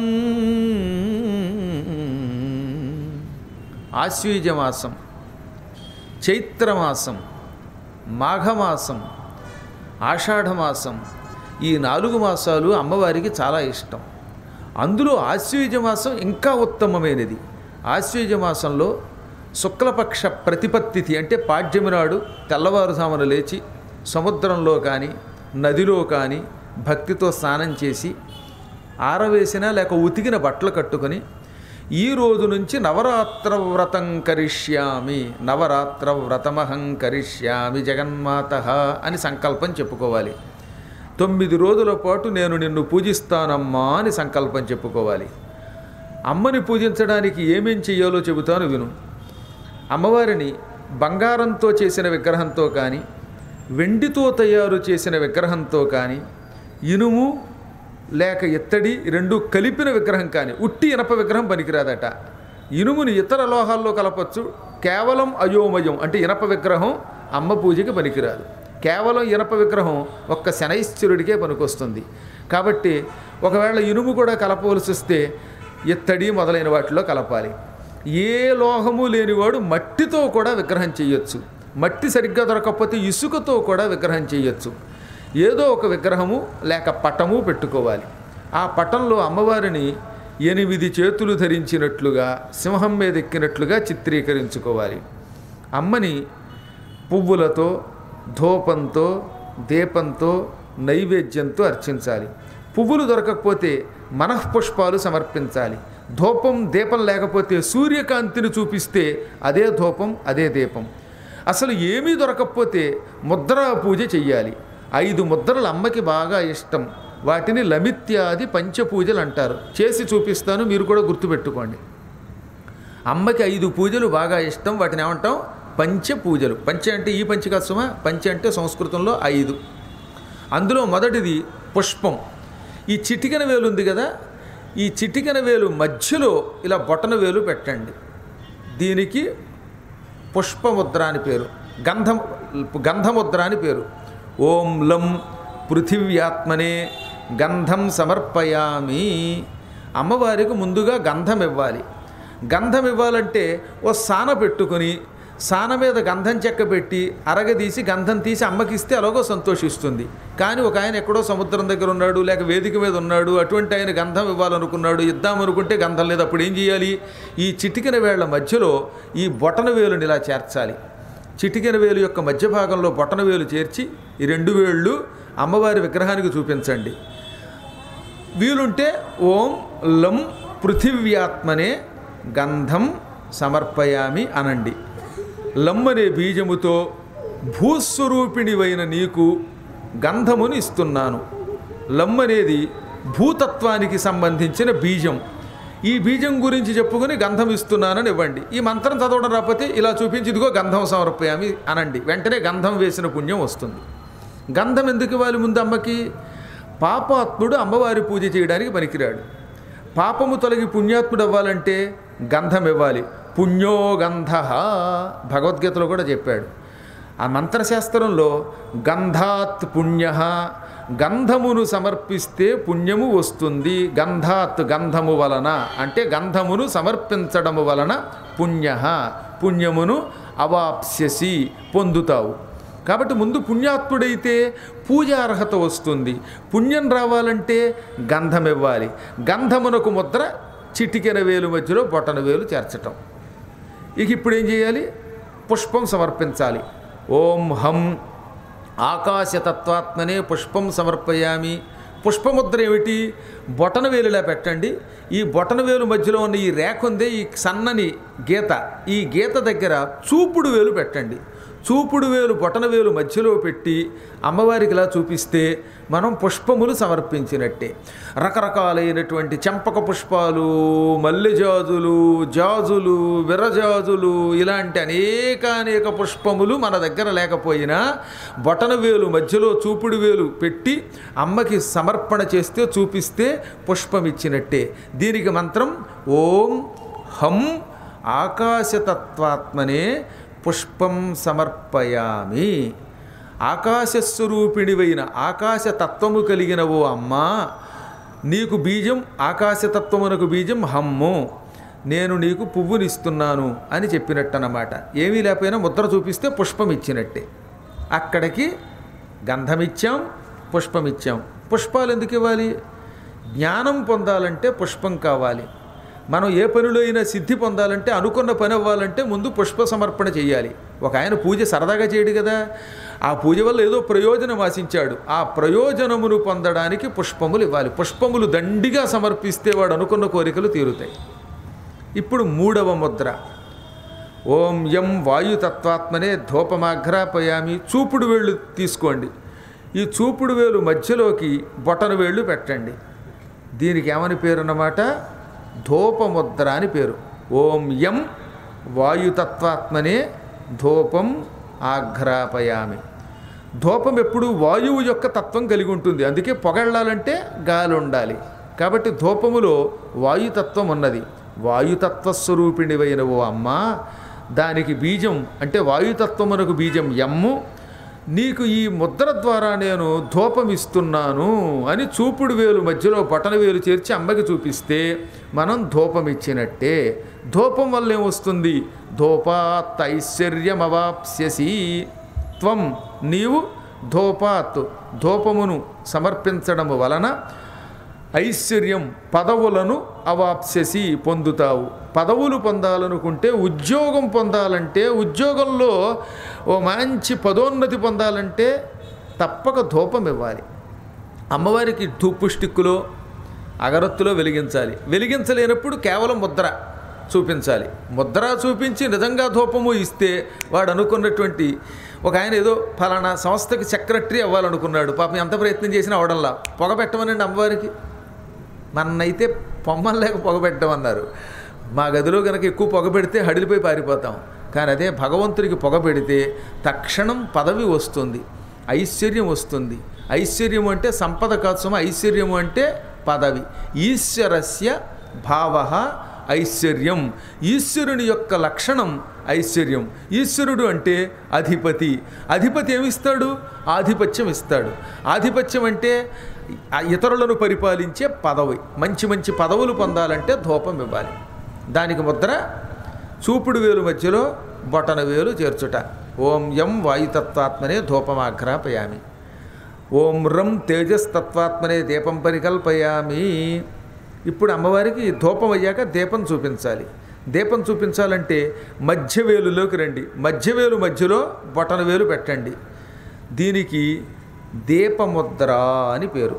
ఆశ్వీజమాసం, చైత్రమాసం, మాఘమాసం, ఆషాఢమాసం, ఈ నాలుగు మాసాలు అమ్మవారికి చాలా ఇష్టం. అందులో ఆశ్వయుజమాసం ఇంకా ఉత్తమమైనది. ఆశ్వయుజమాసంలో శుక్లపక్ష ప్రతిపత్తిథి అంటే పాడ్యమి నాడు తెల్లవారుజామున లేచి సముద్రంలో కానీ నదిలో కానీ భక్తితో స్నానం చేసి ఆరవేసిన లేక ఉతికిన బట్టలు కట్టుకొని ఈ రోజు నుంచి నవరాత్ర వ్రతం కరిష్యామి, నవరాత్ర వ్రతమహం కరిష్యామి జగన్మాత అని సంకల్పం చెప్పుకోవాలి. తొమ్మిది రోజుల పాటు నేను నిన్ను పూజిస్తానమ్మా అని సంకల్పం చెప్పుకోవాలి. అమ్మని పూజించడానికి ఏమేం చెయ్యాలో చెబుతాను విను. అమ్మవారిని బంగారంతో చేసిన విగ్రహంతో కానీ, వెండితో తయారు చేసిన విగ్రహంతో కానీ, ఇనుము లేక ఇత్తడి రెండు కలిపిన విగ్రహం కానీ, ఉట్టి ఇనప విగ్రహం పనికిరాదట. ఇనుముని ఇతర లోహాల్లో కలపచ్చు, కేవలం అయోమయం అంటే ఇనప విగ్రహం అమ్మ పూజకి పనికిరాదు. కేవలం ఇనప విగ్రహం ఒక్క శనైశ్వరుడికే పనికొస్తుంది. కాబట్టి ఒకవేళ ఇనుము కూడా కలపవలసి వస్తే ఇత్తడి మొదలైన వాటిలో కలపాలి. ఏ లోహము లేనివాడు మట్టితో కూడా విగ్రహం చేయొచ్చు. మట్టి సరిగ్గా దొరకకపోతే ఇసుకతో కూడా విగ్రహం చేయొచ్చు. ఏదో ఒక విగ్రహము లేక పటము పెట్టుకోవాలి. ఆ పటంలో అమ్మవారిని ఎనిమిది చేతులు ధరించినట్లుగా సింహం మీద ఎక్కినట్లుగా చిత్రీకరించుకోవాలి. అమ్మని పువ్వులతో, ధూపంతో, దీపంతో, నైవేద్యంతో అర్చించాలి. పువ్వులు దొరకకపోతే మనఃపుష్పాలు సమర్పించాలి. ధూపం దీపం లేకపోతే సూర్యకాంతిని చూపిస్తే అదే ధూపం, అదే దీపం. అసలు ఏమీ దొరకకపోతే ముద్రా పూజ చెయ్యాలి. ఐదు ముద్రలు అమ్మకి బాగా ఇష్టం. వాటిని లమిత్యాది పంచపూజలు అంటారు. చేసి చూపిస్తాను, మీరు కూడా గుర్తుపెట్టుకోండి. అమ్మకి ఐదు పూజలు బాగా ఇష్టం. వాటిని ఏమంటాం? పంచపూజలు. పంచ అంటే ఈ పంచ కాదు సుమా, పంచ అంటే సంస్కృతంలో ఐదు. అందులో మొదటిది పుష్పం. ఈ చిటికెన వేలు ఉంది కదా, ఈ చిటికెన వేలు మధ్యలో ఇలా బొటన వేలు పెట్టండి. దీనికి పుష్పముద్ర అని పేరు, గంధం గంధముద్ర అని పేరు. ఓం లం పృథివ్యాత్మనే గంధం సమర్పయామి. అమ్మవారికి ముందుగా గంధం ఇవ్వాలి. గంధం ఇవ్వాలంటే ఓ సాన పెట్టుకొని సాన మీద గంధం చెక్క పెట్టి అరగదీసి గంధం తీసి అమ్మకి ఇస్తే అలాగో సంతోషిస్తుంది. కానీ ఒక ఆయన ఎక్కడో సముద్రం దగ్గర ఉన్నాడు, లేక వేదిక మీద ఉన్నాడు, అటువంటి ఆయన గంధం ఇవ్వాలనుకున్నాడు, ఇద్దామనుకుంటే గంధం లేదు. అప్పుడు ఏం చేయాలి? ఈ చిటికెన వేళ్ల మధ్యలో ఈ బొటన వేలుని ఇలా చేర్చాలి. చిటికెన వేలు యొక్క మధ్య భాగంలో బొటన వేలు చేర్చి ఈ రెండు వేళ్ళు అమ్మవారి విగ్రహానికి చూపించండి. వీలుంటే ఓం లం పృథివ్యాత్మనే గంధం సమర్పయామి అనండి. లం అనే బీజముతో భూస్వరూపిణివైన నీకు గంధముని ఇస్తున్నాను. లం అనేది భూతత్వానికి సంబంధించిన బీజం. ఈ బీజం గురించి చెప్పుకొని గంధం ఇస్తున్నానని ఇవ్వండి. ఈ మంత్రం చదవడం రాకపోతే ఇలా చూపించి ఇదిగో గంధం సమర్పయామి అనండి. వెంటనే గంధం వేసిన పుణ్యం వస్తుంది. గంధం ఎందుకు ఇవ్వాలి ముందు అమ్మకి? పాపాత్ముడు అమ్మవారి పూజ చేయడానికి పనికిరాడు. పాపము తొలగి పుణ్యాత్ముడు అవ్వాలంటే గంధం ఇవ్వాలి. పుణ్యో గంధ భగవద్గీతలో కూడా చెప్పాడు. ఆ మంత్రశాస్త్రంలో గంధాత్ పుణ్య, గంధమును సమర్పిస్తే పుణ్యము వస్తుంది. గంధాత్ గంధము వలన అంటే గంధమును సమర్పించడము వలన పుణ్య, పుణ్యమును అవాప్స్యసి పొందుతావు. కాబట్టి ముందు పుణ్యాత్ముడైతే పూజ అర్హత వస్తుంది. పుణ్యం రావాలంటే గంధం ఇవ్వాలి. గంధమునకు ముద్ర చిటికెన వేలు మధ్యలో బొటన వేలు చేర్చటం. ఇక ఇప్పుడు ఏం చేయాలి? పుష్పం సమర్పించాలి. ఓం హం ఆకాశతత్వాత్మనే పుష్పం సమర్పయామి. పుష్పముద్ర ఏమిటి? బొటన వేలులా పెట్టండి. ఈ బొటన వేలు మధ్యలో ఉన్న ఈ రేఖ ఉందే, ఈ సన్నని గీత, ఈ గీత దగ్గర చూపుడు వేలు పెట్టండి. చూపుడు వేలు బొటన వేలు మధ్యలో పెట్టి అమ్మవారికి ఇలా చూపిస్తే మనం పుష్పములు సమర్పించినట్టే. రకరకాలైనటువంటి చెంపక పుష్పాలు, మల్లె జాజులు, జాజులు, విరజాజులు, ఇలాంటి అనేక అనేక పుష్పములు మన దగ్గర లేకపోయినా బొటన వేలు మధ్యలో చూపుడు వేలు పెట్టి అమ్మకి సమర్పణ చేస్తే, చూపిస్తే పుష్పం ఇచ్చినట్టే. దీనికి మంత్రం ఓం హం ఆకాశతత్వాత్మనే పుష్పం సమర్పయామి. ఆకాశస్వరూపిణివైన ఆకాశతత్వము కలిగిన ఓ అమ్మా, నీకు బీజం, ఆకాశతత్వమునకు బీజం హమ్ము, నేను నీకు పువ్వునిస్తున్నాను అని చెప్పినట్టనమాట. ఏమీ లేకపోయినా ముద్ర చూపిస్తే పుష్పం ఇచ్చినట్టే. అక్కడికి గంధమిచ్చాం, పుష్పం ఇచ్చాం. పుష్పాలు ఎందుకు ఇవ్వాలి? జ్ఞానం పొందాలంటే పుష్పం కావాలి. మనం ఏ పనిలో అయినా సిద్ధి పొందాలంటే, అనుకున్న పని అవ్వాలంటే ముందు పుష్ప సమర్పణ చేయాలి. ఒక ఆయన పూజ సరదాగా చేయడు కదా, ఆ పూజ వల్ల ఏదో ప్రయోజనం ఆశించాడు. ఆ ప్రయోజనమును పొందడానికి పుష్పములు ఇవ్వాలి. పుష్పములు దండిగా సమర్పిస్తే వాడు అనుకున్న కోరికలు తీరుతాయి. ఇప్పుడు మూడవ ముద్ర ఓం యం వాయుతత్వాత్మనే ధూపమాఘ్రాపయామి. చూపుడు వేళ్ళు తీసుకోండి. ఈ చూపుడు వేలు మధ్యలోకి బొటన వేళ్ళు పెట్టండి. దీనికి ఏమని పేరు అన్నమాట? ధూపముద్ర అని పేరు. ఓం యం వాయుతత్వాత్మనే ధూపం ఆఘ్రాపయామి. ధూపం ఎప్పుడు వాయువు యొక్క తత్వం కలిగి ఉంటుంది. అందుకే పొగళ్ళాలంటే గాలి ఉండాలి. కాబట్టి ధూపములో వాయుతత్వం ఉన్నది. వాయుతత్వస్వరూపిణివైన ఓ అమ్మ, దానికి బీజం అంటే వాయుతత్వమునకు బీజం యమ్ము. నీకు ఈ ముద్ర ద్వారా నేను ధూపం ఇస్తున్నాను అని చూపుడు వేలు మధ్యలో బొటన వేలు చేర్చి అమ్మకి చూపిస్తే మనం ధూపం ఇచ్చినట్టే. ధూపం వల్ల ఏమొస్తుంది? ధూపాత్ ఐశ్వర్యమవాప్స్యసి. త్వం నీవు ధూపాత్ ధూపమును సమర్పించడము వలన ఐశ్వర్యం పదవులను అవాప్స్యసి పొందుతావు. పదవులు పొందాలనుకుంటే, ఉద్యోగం పొందాలంటే, ఉద్యోగంలో ఓ మంచి పదోన్నతి పొందాలంటే తప్పక ధూపం ఇవ్వాలి. అమ్మవారికి ధూపు స్టిక్కులో అగరత్తులో వెలిగించాలి. వెలిగించలేనప్పుడు కేవలం ముద్ర చూపించాలి. ముద్ర చూపించి నిజంగా ధూపము ఇస్తే వాడు అనుకున్నటువంటి, ఒక ఆయన ఏదో ఫలానా సంస్థకి సెక్రటరీ అవ్వాలనుకున్నాడు. పాపం ఎంత ప్రయత్నం చేసినా అవడంలా. పొగ పెట్టమనండి అమ్మవారికి. మన్నైతే పొమ్మలు లేక పొగ పెట్టమన్నారు. మా గదిలో కనుక ఎక్కువ పొగ పెడితే హడిలిపోయి పారిపోతాం. కానీ అదే భగవంతుడికి పొగ పెడితే తక్షణం పదవి వస్తుంది, ఐశ్వర్యం వస్తుంది. ఐశ్వర్యం అంటే సంపద కాదు సుమ, ఐశ్వర్యం అంటే పదవి. ఈశ్వరస్య భావ ఐశ్వర్యం. ఈశ్వరుని యొక్క లక్షణం ఐశ్వర్యం. ఈశ్వరుడు అంటే అధిపతి. అధిపతి ఏమిస్తాడు? ఆధిపత్యం ఇస్తాడు. ఆధిపత్యం అంటే ఇతరులను పరిపాలించే పదవి. మంచి మంచి పదవులు పొందాలంటే ధూపం ఇవ్వాలి. దానికి ముద్ర చూపుడు వేలు మధ్యలో బొటన వేలు చేర్చుట. ఓం యం వాయుతత్వాత్మనే ధూపమాఘ్రాపయామి. ఓం రం తేజస్తత్వాత్మనే దీపం పరికల్పయామి. ఇప్పుడు అమ్మవారికి ధూపం అయ్యాక దీపం చూపించాలి. దీపం చూపించాలంటే మధ్యవేలులోకి రండి. మధ్యవేలు మధ్యలో బొటన వేలు పెట్టండి. దీనికి దీపముద్ర అని పేరు.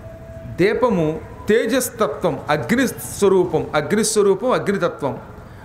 దీపము తేజస్తత్వం, అగ్నిస్వరూపం. అగ్నిస్వరూపం అగ్నితత్వం.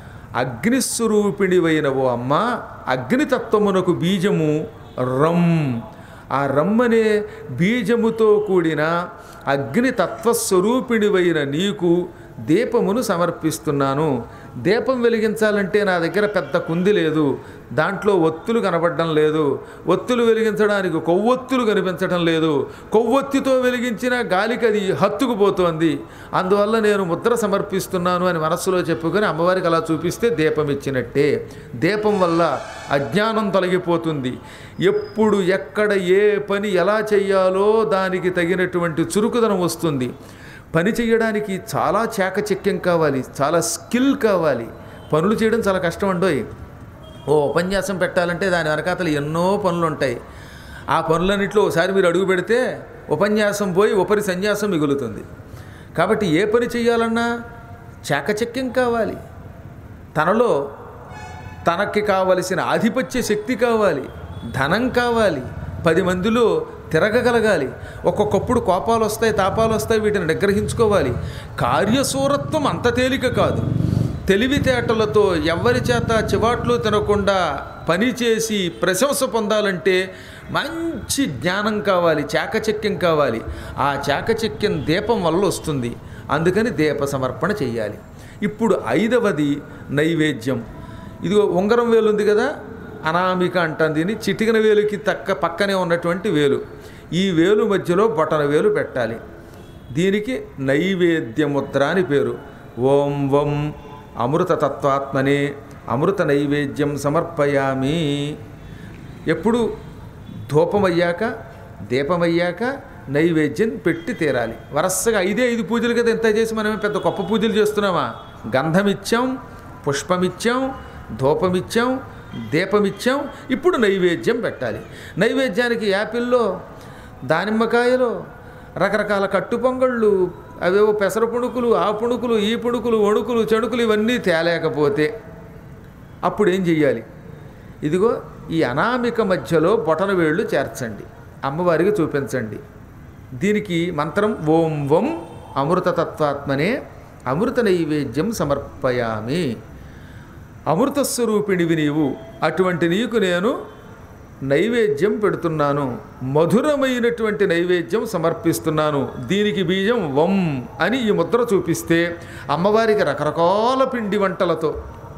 అగ్నిస్వరూపిణివైన ఓ అమ్మ, అగ్నితత్వమునకు బీజము రమ్. ఆ రమ్మనే బీజముతో కూడిన అగ్నితత్వస్వరూపిణివైన నీకు దీపమును సమర్పిస్తున్నాను. దీపం వెలిగించాలంటే నా దగ్గర పెద్ద కుంది లేదు, దాంట్లో ఒత్తులు కనపడడం లేదు, ఒత్తులు వెలిగించడానికి కొవ్వొత్తులు కనిపించడం లేదు, కొవ్వొత్తితో వెలిగించిన గాలికి అది హత్తుకుపోతోంది, అందువల్ల నేను ముద్ర సమర్పిస్తున్నాను అని మనస్సులో చెప్పుకొని అమ్మవారికి అలా చూపిస్తే దీపం ఇచ్చినట్టే. దీపం వల్ల అజ్ఞానం తొలగిపోతుంది. ఎప్పుడు ఎక్కడ ఏ పని ఎలా చెయ్యాలో దానికి తగినటువంటి చురుకుదనం వస్తుంది. పని చేయడానికి చాలా చాకచక్యం కావాలి, చాలా స్కిల్ కావాలి. పనులు చేయడం చాలా కష్టం అండోయ్. ఓ ఉపన్యాసం పెట్టాలంటే దాని వెనకాతలు ఎన్నో పనులు ఉంటాయి. ఆ పనులన్నింటిలో ఒకసారి మీరు అడుగు పెడితే ఉపన్యాసం పోయి ఉపరి సన్యాసం మిగులుతుంది. కాబట్టి ఏ పని చేయాలన్నా చాకచక్యం కావాలి, తనలో తనకి కావలసిన ఆధిపత్య శక్తి కావాలి, ధనం కావాలి, పది మందిలో తిరగగలగాలి. ఒక్కొక్కప్పుడు కోపాలు వస్తాయి, తాపాలు వస్తాయి, వీటిని నిగ్రహించుకోవాలి. కార్యశూరత్వం అంత తేలిక కాదు. తెలివితేటలతో ఎవరి చేత చివాట్లు తినకుండా పనిచేసి ప్రశంస పొందాలంటే మంచి జ్ఞానం కావాలి, చాకచక్యం కావాలి. ఆ చాకచక్యం దీపం వల్ల వస్తుంది. అందుకని దీప సమర్పణ చెయ్యాలి. ఇప్పుడు ఐదవది నైవేద్యం. ఇదిగో ఉంగరం వేలు ఉంది కదా, అనామిక అంటాను దీన్ని. చిటికిన వేలుకి తక్క పక్కనే ఉన్నటువంటి వేలు, ఈ వేలు మధ్యలో బొటన వేలు పెట్టాలి. దీనికి నైవేద్యముద్ర అని పేరు. ఓం వం అమృత తత్వాత్మనే అమృత నైవేద్యం సమర్పయామి. ఎప్పుడు ధూపమయ్యాక దీపమయ్యాక నైవేద్యం పెట్టి తీరాలి. వరసగా ఐదే ఐదు పూజలు కదా ఎంత చేసి మనమే పెద్ద గొప్ప పూజలు చేస్తున్నామా? గంధమిచ్చాం, పుష్పమిచ్చాం, ధూపమిచ్చాం, దీపమిచ్చాం, ఇప్పుడు నైవేద్యం పెట్టాలి. నైవేద్యానికి యాపిల్లో, దానిమ్మకాయలు, రకరకాల కట్టు పొంగళ్ళు, అవేవో పెసర పుణుకులు, ఆ పుణుకులు, ఈ పుణుకులు, వణుకులు, చెణుకులు ఇవన్నీ తేలేకపోతే అప్పుడు ఏం చెయ్యాలి? ఇదిగో ఈ అనామిక మధ్యలో బొటన వేళ్ళు చేర్చండి, అమ్మవారికి చూపించండి. దీనికి మంత్రం ఓం వం అమృతతత్వాత్మనే అమృత నైవేద్యం సమర్పయామి. అమృతస్వరూపిణివి నీవు, అటువంటి నీకు నేను నైవేద్యం పెడుతున్నాను, మధురమైనటువంటి నైవేద్యం సమర్పిస్తున్నాను. దీనికి బీజం వం అని ఈ ముద్ర చూపిస్తే అమ్మవారికి రకరకాల పిండి వంటలతో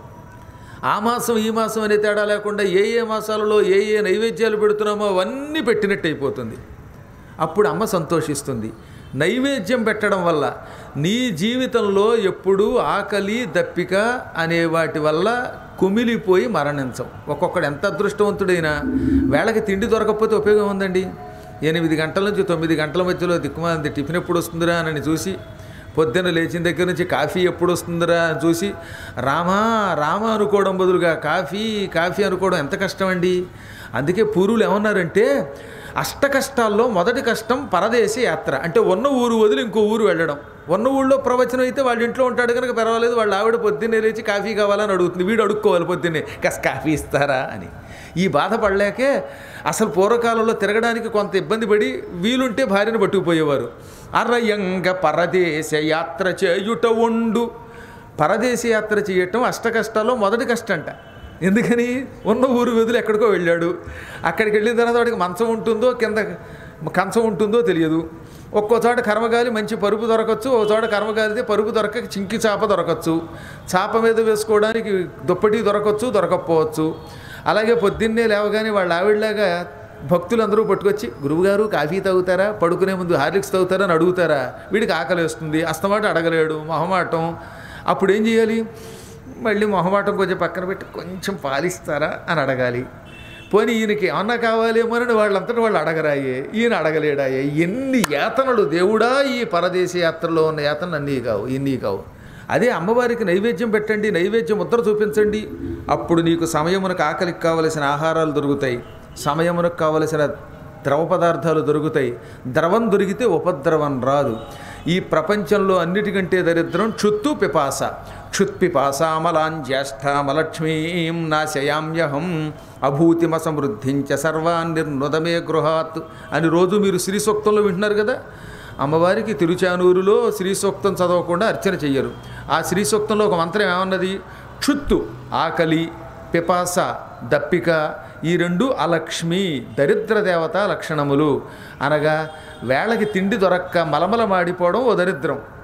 ఆ మాసం ఈ మాసం అనే తేడా లేకుండా ఏ ఏ మాసాలలో ఏ ఏ నైవేద్యాలు పెడుతున్నామో అవన్నీ పెట్టినట్టు అయిపోతుంది. అప్పుడు అమ్మ సంతోషిస్తుంది. నైవేద్యం పెట్టడం వల్ల నీ జీవితంలో ఎప్పుడూ ఆకలి దప్పిక అనే వాటి వల్ల కుమిలిపోయి మరణించం. ఒక్కొక్కడు ఎంత అదృష్టవంతుడైనా వేళకి తిండి దొరకకపోతే ఉపయోగం ఉందండి. ఎనిమిది గంటల నుంచి తొమ్మిది గంటల మధ్యలో దిక్కుమాలింది టిఫిన్ ఎప్పుడు వస్తుందిరా అని చూసి, పొద్దున్న లేచిన దగ్గర నుంచి కాఫీ ఎప్పుడు వస్తుందిరా అని చూసి రామా రామ అనుకోవడం బదులుగా కాఫీ కాఫీ అనుకోవడం ఎంత కష్టం అండి. అందుకే పూర్వులు ఏమన్నారంటే, అష్ట కష్టాల్లో మొదటి కష్టం పరదేశీ యాత్ర. అంటే ఉన్న ఊరు వదిలి ఇంకో ఊరు వెళ్ళడం. ఉన్న ఊళ్ళో ప్రవచనం అయితే వాళ్ళ ఇంట్లో ఉంటాడు కనుక పర్వాలేదు, వాళ్ళ ఆవిడ పొద్దున్నే లేచి కాఫీ కావాలని అడుగుతుంది, వీడు అడుక్కోవాలి పొద్దున్నే కాస్త కాఫీ ఇస్తారా అని. ఈ బాధపడలేకే అసలు పూర్వకాలంలో తిరగడానికి కొంత ఇబ్బంది పడి వీలుంటే భార్యను పట్టుకుపోయేవారు. అరయంగ పరదేశ యాత్ర చేయుట వండు. పరదేశీ యాత్ర చేయటం అష్ట కష్టాల్లో మొదటి కష్టంట. ఎందుకని? ఉన్న ఊరు వదిలి ఎక్కడికో వెళ్ళాడు. అక్కడికి వెళ్ళిన తర్వాత వాడికి మంచం ఉంటుందో కింద కంచం ఉంటుందో తెలియదు. ఒక్కో చోట కర్మగాలి మంచి పరుపు దొరకచ్చు, ఓ చోట కర్మగాలితే పరుపు దొరక చింకి చాప దొరకచ్చు, చాప మీద వేసుకోవడానికి దుప్పటి దొరకచ్చు, దొరకకపోవచ్చు. అలాగే పొద్దున్నే లేవగానే వాళ్ళ ఆవిడలాగా భక్తులందరూ పట్టుకొచ్చి గురువుగారు కాఫీ తాగుతారా, పడుకునే ముందు హార్లిక్స్ తాగుతారా అని అడుగుతారా? వీడికి ఆకలి వేస్తుంది, అస్తమాట అడగలేడు, మొహమాటం. అప్పుడు ఏం చేయాలి? మళ్ళీ మొహమాటం కొంచెం పక్కన పెట్టి కొంచెం పాలిస్తారా అని అడగాలి. పోనీ ఈయనకి ఏమన్నా కావాలేమోనని వాళ్ళంతటా వాళ్ళు అడగరాయే, ఈయన అడగలేడాయే. ఎన్ని యాతనలు దేవుడా! ఈ పరదేశీ యాత్రలో ఉన్న యాతనలు అన్నీ కావు, ఇన్ని కావు. అదే అమ్మవారికి నైవేద్యం పెట్టండి, నైవేద్యం ముద్ర చూపించండి. అప్పుడు నీకు సమయమునకు ఆకలికి కావలసిన ఆహారాలు దొరుకుతాయి, సమయమునకు కావలసిన ద్రవ పదార్థాలు దొరుకుతాయి. ద్రవం దొరికితే ఉపద్రవం రాదు. ఈ ప్రపంచంలో అన్నిటికంటే దరిద్రం క్షుత్తు పిపాస. క్షుత్పిపాసామలాం జ్యేష్ఠామలక్ష్మీం నాశయామ్యహం అభూతిమ సమృద్ధించ సర్వాన్ నిర్నుదమే గృహాత్ అని రోజు మీరు శ్రీ సూక్తంలో వింటున్నారు కదా. అమ్మవారికి తిరుచానూరులో శ్రీ సూక్తం చదవకుండా అర్చన చెయ్యరు. ఆ శ్రీ సూక్తంలో ఒక మంత్రం ఏమన్నది? క్షుత్తు ఆకలి, పిపాస దప్పిక, ఈ రెండు అలక్ష్మి దరిద్ర దేవత లక్షణములు. అనగా వేళకి తిండి దొరక్క మలమల మాడిపోవడం ఓ దరిద్రం.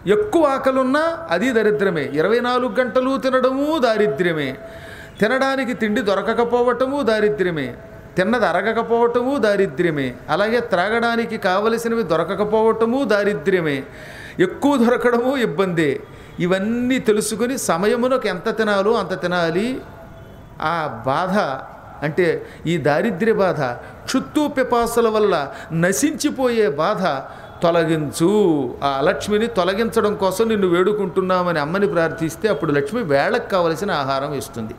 ఎక్కువ ఆకలున్నా అది దరిద్రమే. ఇరవై నాలుగు గంటలు తినడము దారిద్ర్యమే. తినడానికి తిండి దొరకకపోవటము దారిద్ర్యమే. తిన్నది అరగకపోవటము దారిద్ర్యమే. అలాగే త్రాగడానికి కావలసినవి దొరకకపోవటము దారిద్ర్యమే. ఎక్కువ దొరకడము ఇబ్బందే. ఇవన్నీ తెలుసుకుని సమయమునకు ఎంత తినాలో అంత తినాలి. ఆ బాధ అంటే ఈ దారిద్ర్య బాధ, క్షుత్తు పిపాసుల వల్ల నశించిపోయే బాధ తొలగించు. ఆ లక్ష్మిని తొలగించడం కోసం నిన్ను వేడుకుంటున్నామని అమ్మని ప్రార్థిస్తే అప్పుడు లక్ష్మి వేళకు కావలసిన ఆహారం ఇస్తుంది.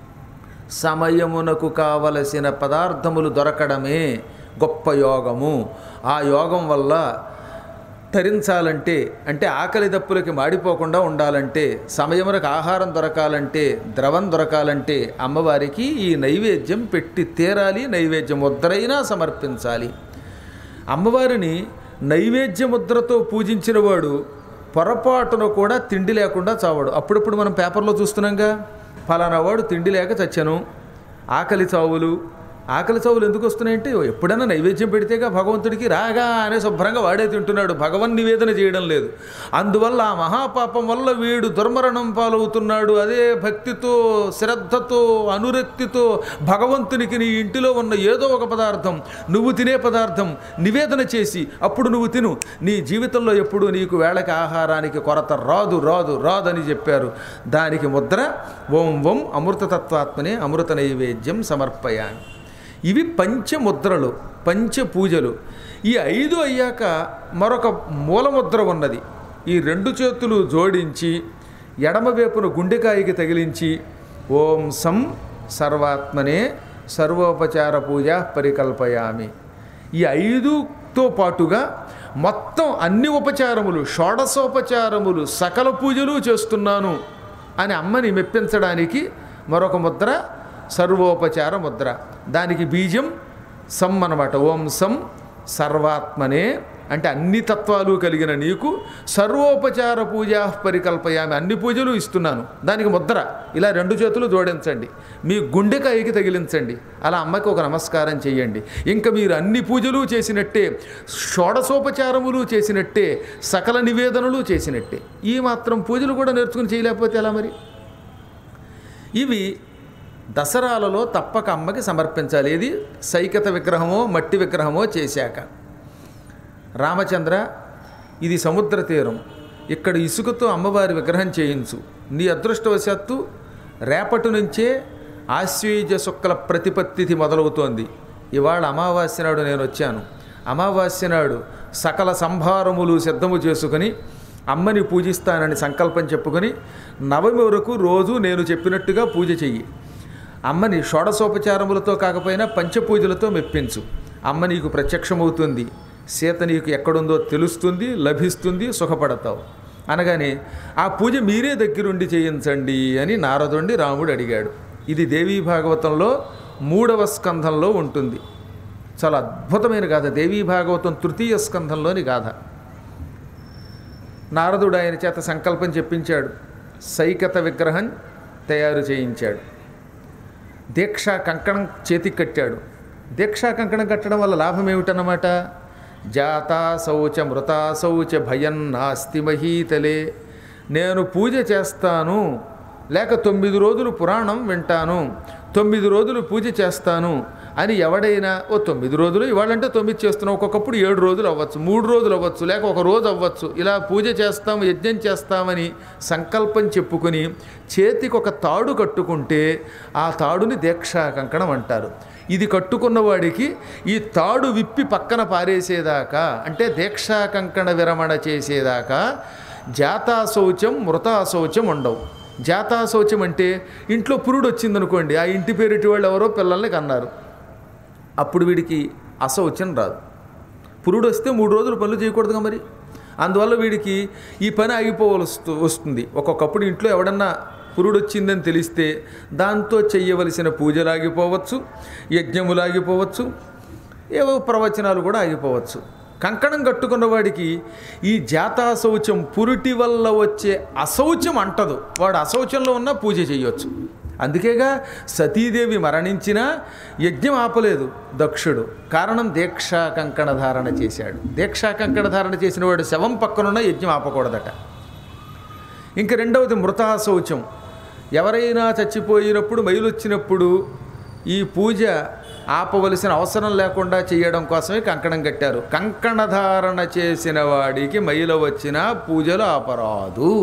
సమయమునకు కావలసిన పదార్థములు దొరకడమే గొప్ప యోగము. ఆ యోగం వల్ల తరించాలంటే, అంటే ఆకలి దప్పులకి మాడిపోకుండా ఉండాలంటే, సమయమునకు ఆహారం దొరకాలంటే, ద్రవం దొరకాలంటే అమ్మవారికి ఈ నైవేద్యం పెట్టి తీరాలి. నైవేద్య ముద్రైనా సమర్పించాలి. అమ్మవారిని నైవేద్య ముద్రతో పూజించిన వాడు పొరపాటున కూడా తిండి లేకుండా చావడు. అప్పుడప్పుడు మనం పేపర్లో చూస్తున్నాంగా, ఫలానా వాడు తిండి లేక చచ్చాను, ఆకలి చావులు. ఆకలి చావులు ఎందుకు వస్తున్నాయంటే ఎప్పుడైనా నైవేద్యం పెడితేగా భగవంతుడికి రాగా అనే శుభ్రంగా వాడే తింటున్నాడు, భగవన్ నివేదన చేయడం లేదు. అందువల్ల ఆ మహాపాపం వల్ల వీడు దుర్మరణం పాలవుతున్నాడు. అదే భక్తితో, శ్రద్ధతో, అనురక్తితో భగవంతునికి నీ ఇంటిలో ఉన్న ఏదో ఒక పదార్థం, నువ్వు తినే పదార్థం నివేదన చేసి అప్పుడు నువ్వు తిను. నీ జీవితంలో ఎప్పుడు నీకు వేళకి ఆహారానికి కొరత రాదు రాదు రాదని చెప్పారు. దానికి ముద్ర ఓం ఓం అమృతతత్వాత్మనే అమృత నైవేద్యం సమర్పయామి. ఇవి పంచముద్రలు, పంచపూజలు. ఈ ఐదు అయ్యాక మరొక మూలముద్ర ఉన్నది. ఈ రెండు చేతులు జోడించి ఎడమవైపున గుండెకాయకి తగిలించి ఓం సం సర్వాత్మనే సర్వోపచార పూజ పరికల్పయామి. ఈ ఐదుతో పాటుగా మొత్తం అన్ని ఉపచారములు, షోడశోపచారములు, సకల పూజలు చేస్తున్నాను అని అమ్మని మెప్పించడానికి మరొక ముద్ర సర్వోపచార ముద్ర. దానికి బీజం సం అన్నమాట. ఓం సం సర్వాత్మనే అంటే అన్ని తత్వాలు కలిగిన నీకు సర్వోపచార పూజా పరికల్పయామి, అన్ని పూజలు ఇస్తున్నాను. దానికి ముద్ర ఇలా రెండు చేతులు జోడించండి, మీ గుండెకాయకి తగిలించండి, అలా అమ్మకి ఒక నమస్కారం చేయండి. ఇంకా మీరు అన్ని పూజలు చేసినట్టే, షోడశోపచారములు చేసినట్టే, సకల నివేదనలు చేసినట్టే. ఈ మాత్రం పూజలు కూడా నేర్చుకుని చేయలేకపోతే ఎలా మరి? ఇవి దసరాలలో తప్పక అమ్మకి సమర్పించాలి. ఇది సైకత విగ్రహమో మట్టి విగ్రహమో చేశాక. రామచంద్ర, ఇది సముద్ర తీరం, ఇక్కడ ఇసుకతో అమ్మవారి విగ్రహం చేయించు. నీ అదృష్టవశాత్తు రేపటి నుంచే ఆశ్వయుజ శుక్ల ప్రతిపత్తి మొదలవుతోంది. ఇవాళ అమావాస్య నాడు నేను వచ్చాను. అమావాస్య నాడు సకల సంభారములు సిద్ధము చేసుకుని అమ్మని పూజిస్తానని సంకల్పం చెప్పుకొని నవమి వరకు రోజు నేను చెప్పినట్టుగా పూజ చెయ్యి. అమ్మని షోడశోపచారములతో కాకపోయినా పంచపూజలతో మెప్పించు. అమ్మ నీకు ప్రత్యక్షమవుతుంది, సీత నీకు ఎక్కడుందో తెలుస్తుంది, లభిస్తుంది, సుఖపడతావు అనగానే ఆ పూజ మీరే దగ్గరుండి చేయించండి అని నారదుండి రాముడు అడిగాడు. ఇది దేవీ భాగవతంలో మూడవ స్కంధంలో ఉంటుంది. చాలా అద్భుతమైన గాథ. దేవీ భాగవతం తృతీయ స్కంధంలోని గాథ. నారదుడు ఆయన చేత సంకల్పం చెప్పించాడు, సైకత విగ్రహం తయారు చేయించాడు, దీక్షా కంకణం చేతికి కట్టాడు. దీక్షా కంకణం కట్టడం వల్ల లాభం ఏమిటన్నమాట? జాతా శౌచ మృతా శౌచ భయం నాస్తి మహీతలే. నేను పూజ చేస్తాను, లేక తొమ్మిది రోజులు పురాణం వింటాను, తొమ్మిది రోజులు పూజ చేస్తాను అని ఎవడైనా ఓ తొమ్మిది రోజులు ఇవాళంటే తొమ్మిది చేస్తున్నాం, ఒక్కొక్కప్పుడు ఏడు రోజులు అవ్వచ్చు, మూడు రోజులు అవ్వచ్చు, లేక ఒక రోజు అవ్వచ్చు, ఇలా పూజ చేస్తాం, యజ్ఞం చేస్తామని సంకల్పం చెప్పుకొని చేతికి ఒక తాడు కట్టుకుంటే ఆ తాడుని దీక్షా కంకణం అంటారు. ఇది కట్టుకున్నవాడికి ఈ తాడు విప్పి పక్కన పారేసేదాకా, అంటే దీక్షా కంకణ విరమణ చేసేదాకా జాతాశౌచం మృతాశౌచం ఉండవు. జాతాశౌచం అంటే ఇంట్లో పురుడు వచ్చిందనుకోండి, ఆ ఇంటి పేరిటి వాళ్ళు ఎవరో పిల్లల్ని కన్నారు, అప్పుడు వీడికి అశౌచం రాదు. పురుడు వస్తే మూడు రోజులు పనులు చేయకూడదుగా మరి, అందువల్ల వీడికి ఈ పని ఆగిపోవలసి వస్తుంది. ఒక్కొక్కప్పుడు ఇంట్లో ఎవడన్నా పురుడు వచ్చిందని తెలిస్తే దాంతో చెయ్యవలసిన పూజలు ఆగిపోవచ్చు, యజ్ఞములు ఆగిపోవచ్చు, ఏవో ప్రవచనాలు కూడా ఆగిపోవచ్చు. కంకణం కట్టుకున్న వాడికి ఈ జాతాశౌచం, పురుటి వల్ల వచ్చే అశౌచం అంటదు. వాడు అశౌచంలో ఉన్న పూజ చేయవచ్చు. అందుకేగా సతీదేవి మరణించినా యజ్ఞం ఆపలేదు దక్షుడు. కారణం దీక్షా కంకణ ధారణ చేశాడు. దీక్షా కంకణ ధారణ చేసిన వాడు శవం పక్కనున్న యజ్ఞం ఆపకూడదట. ఇంక రెండవది మృతా శౌచం. ఎవరైనా చచ్చిపోయినప్పుడు మైలు వచ్చినప్పుడు ఈ పూజ ఆపవలసిన అవసరం లేకుండా చేయడం కోసమే కంకణం కట్టారు. కంకణధారణ చేసిన వాడికి మైలు వచ్చినా పూజలు ఆపరాదు.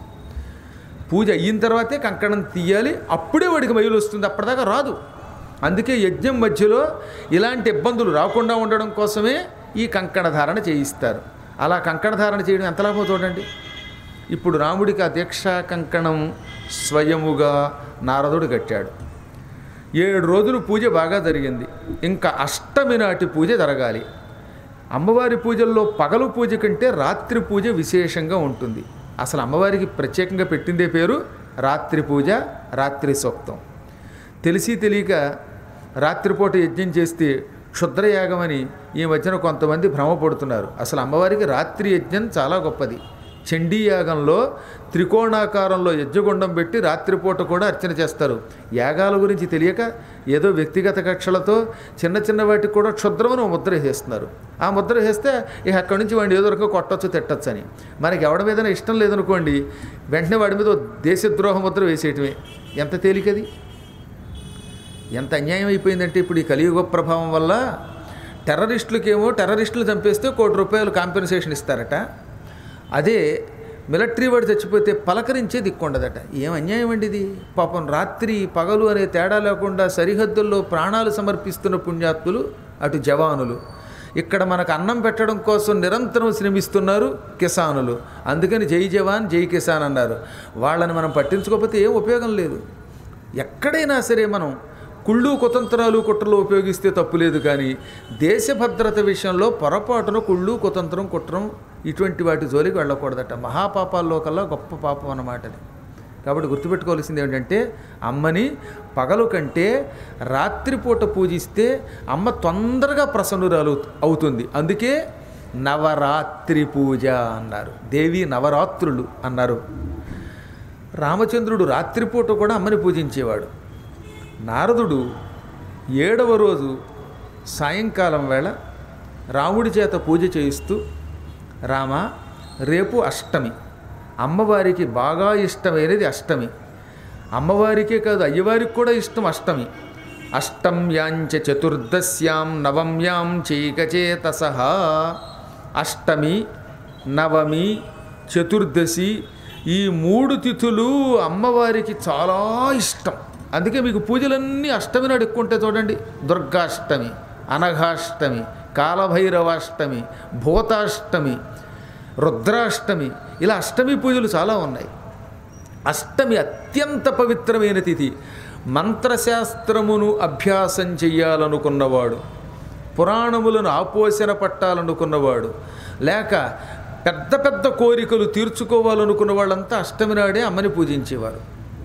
పూజ అయిన తర్వాతే కంకణం తీయాలి, అప్పుడే వాడికి మైలు వస్తుంది, అప్పటిదాకా రాదు. అందుకే యజ్ఞం మధ్యలో ఇలాంటి ఇబ్బందులు రాకుండా ఉండడం కోసమే ఈ కంకణ ధారణ చేయిస్తారు. అలా కంకణ ధారణ చేయడం ఎంత లాభం చూడండి. ఇప్పుడు రాముడికి ఆ దీక్షా కంకణం స్వయముగా నారదుడు కట్టాడు. ఏడు రోజులు పూజ బాగా జరిగింది. ఇంకా అష్టమి నాటి పూజ జరగాలి. అమ్మవారి పూజల్లో పగలు పూజ కంటే రాత్రి పూజ విశేషంగా ఉంటుంది. అసలు అమ్మవారికి ప్రత్యేకంగా పెట్టిందే పేరు రాత్రి పూజ, రాత్రి సూక్తం. తెలిసి తెలియక రాత్రిపూట యజ్ఞం చేస్తే క్షుద్రయాగం అని ఈ మధ్యన కొంతమంది భ్రమపడుతున్నారు. అసలు అమ్మవారికి రాత్రి యజ్ఞం చాలా గొప్పది. చండీ యాగంలో త్రికోణాకారంలో యజ్ఞగుండం పెట్టి రాత్రిపూట కూడా అర్చన చేస్తారు. యాగాల గురించి తెలియక ఏదో వ్యక్తిగత కక్షలతో చిన్న చిన్న వాటికి కూడా క్షుద్రమని ముద్ర వేసేస్తున్నారు. ఆ ముద్ర వేస్తే ఇక అక్కడి నుంచి వాడిని ఏదో రకంగా కొట్టచ్చు తిట్టచ్చు అని. మనకి ఎవడి మీద ఇష్టం లేదనుకోండి, వెంటనే వాడి మీద దేశద్రోహ ముద్ర వేసేయటమే. ఎంత తేలికది, ఎంత అన్యాయం అయిపోయిందంటే ఇప్పుడు ఈ కలియుగ ప్రభావం వల్ల టెర్రరిస్టులకేమో టెర్రరిస్టులు చంపేస్తే కోటి రూపాయలు కాంపెన్సేషన్ ఇస్తారట. అదే మిలిటరీ వాడు చచ్చిపోతే పలకరించే దిక్కుండదట. ఏం అన్యాయం అండి ఇది. పాపం రాత్రి పగలు అనే తేడా లేకుండా సరిహద్దుల్లో ప్రాణాలు సమర్పిస్తున్న పుణ్యాత్తులు అటు జవానులు. ఇక్కడ మనకు అన్నం పెట్టడం కోసం నిరంతరం శ్రమిస్తున్నారు కిసానులు. అందుకని జై జవాన్ జై కిసాన్ అన్నారు. వాళ్ళని మనం పట్టించుకోకపోతే ఏం ఉపయోగం లేదు. ఎక్కడైనా సరే మనం కుళ్ళు కుతంత్రాలు కుట్రలు ఉపయోగిస్తే తప్పులేదు, కానీ దేశ భద్రత విషయంలో పొరపాటున కుళ్ళు కుతంత్రం కుట్రం ఇటువంటి వాటి జోలికి వెళ్ళకూడదట. మహాపాపాల్లో కల్లా గొప్ప పాపం అన్నమాట అది. కాబట్టి గుర్తుపెట్టుకోవాల్సింది ఏమిటంటే అమ్మని పగలు కంటే రాత్రిపూట పూజిస్తే అమ్మ తొందరగా ప్రసన్నురాలు అవుతుంది. అందుకే నవరాత్రి పూజ అన్నారు, దేవి నవరాత్రులు అన్నారు. రామచంద్రుడు రాత్రిపూట కూడా అమ్మని పూజించేవాడు. నారదుడు ఏడవ రోజు సాయంకాలం వేళ రాముడి చేత పూజ చేయిస్తూ, రామ రేపు అష్టమి, అమ్మవారికి బాగా ఇష్టమైనది అష్టమి. అమ్మవారికే కాదు అయ్యవారికి కూడా ఇష్టం అష్టమి. అష్టమ్యాంచ చతుర్దశ్యాం నవమ్యాం చైకచేతసః. అష్టమి, నవమి, చతుర్దశి ఈ మూడు తిథులు అమ్మవారికి చాలా ఇష్టం. అందుకే మీకు పూజలన్నీ అష్టమి నాడు ఎక్కువ ఉంటాయి చూడండి. దుర్గాష్టమి, అనఘాష్టమి, కాలభైరవాష్టమి, భూతాష్టమి, రుద్రాష్టమి, ఇలా అష్టమి పూజలు చాలా ఉన్నాయి. అష్టమి అత్యంత పవిత్రమైన తిథి. మంత్రశాస్త్రమును అభ్యాసం చెయ్యాలనుకున్నవాడు, పురాణములను ఆపోషణ పట్టాలనుకున్నవాడు, లేక పెద్ద పెద్ద కోరికలు తీర్చుకోవాలనుకున్న వాళ్ళంతా అష్టమి నాడే అమ్మని పూజించేవారు.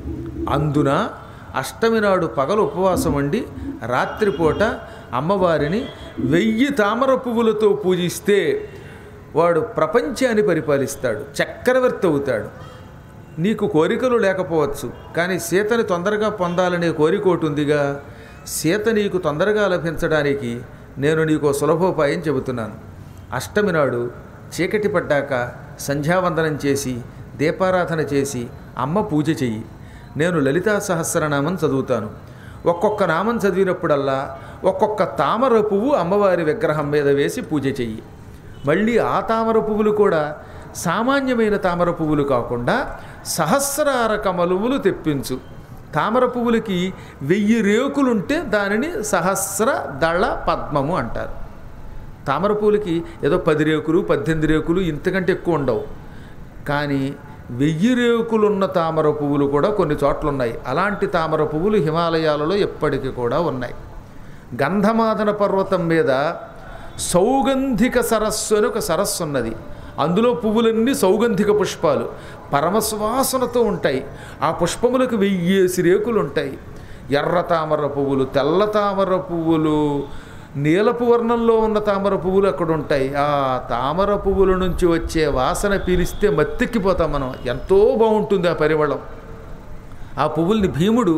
అందున అష్టమి నాడు పగలు ఉపవాసం ఉండి రాత్రిపూట అమ్మవారిని వెయ్యి తామర పువ్వులతో పూజిస్తే వాడు ప్రపంచాన్ని పరిపాలిస్తాడు, చక్రవర్తి అవుతాడు. నీకు కోరికలు లేకపోవచ్చు, కానీ సీతని తొందరగా పొందాలనే కోరిక ఒకటి ఉందిగా. సీత నీకు తొందరగా లభించడానికి నేను నీకు సులభోపాయం చెబుతున్నాను. అష్టమి నాడు చీకటి పడ్డాక సంధ్యావందనం చేసి దీపారాధన చేసి అమ్మ పూజ చెయ్యి. నేను లలితా సహస్రనామం చదువుతాను. ఒక్కొక్క నామం చదివినప్పుడల్లా ఒక్కొక్క తామర పువ్వు అమ్మవారి విగ్రహం మీద వేసి పూజ చెయ్యి. మళ్ళీ ఆ తామర పువ్వులు కూడా సామాన్యమైన తామర పువ్వులు కాకుండా సహస్రార కమలములు తెప్పించు. తామర పువ్వులకి వెయ్యి రేకులుంటే దానిని సహస్ర దళ పద్మము అంటారు. తామర పువ్వులకి ఏదో పది రేకులు పద్దెనిమిది రేకులు ఇంతకంటే ఎక్కువ ఉండవు, కానీ వెయ్యి రేకులున్న తామర పువ్వులు కూడా కొన్ని చోట్ల ఉన్నాయి. అలాంటి తామర పువ్వులు హిమాలయాలలో ఎప్పటికీ కూడా ఉన్నాయి. గంధమాదన పర్వతం మీద సౌగంధిక సరస్సు అని ఒక సరస్సు ఉన్నది. అందులో పువ్వులన్నీ సౌగంధిక పుష్పాలు పరమసువాసనతో ఉంటాయి. ఆ పుష్పములకు వెయ్యేసి రేకులు ఉంటాయి. ఎర్ర తామర పువ్వులు, తెల్ల తామర పువ్వులు, నీలపు వర్ణంలో ఉన్న తామర పువ్వులు అక్కడ ఉంటాయి. ఆ తామర పువ్వుల నుంచి వచ్చే వాసన పీలిస్తే మత్తెక్కిపోతాం మనం. ఎంతో బాగుంటుంది ఆ పరిమళం. ఆ పువ్వుల్ని భీముడు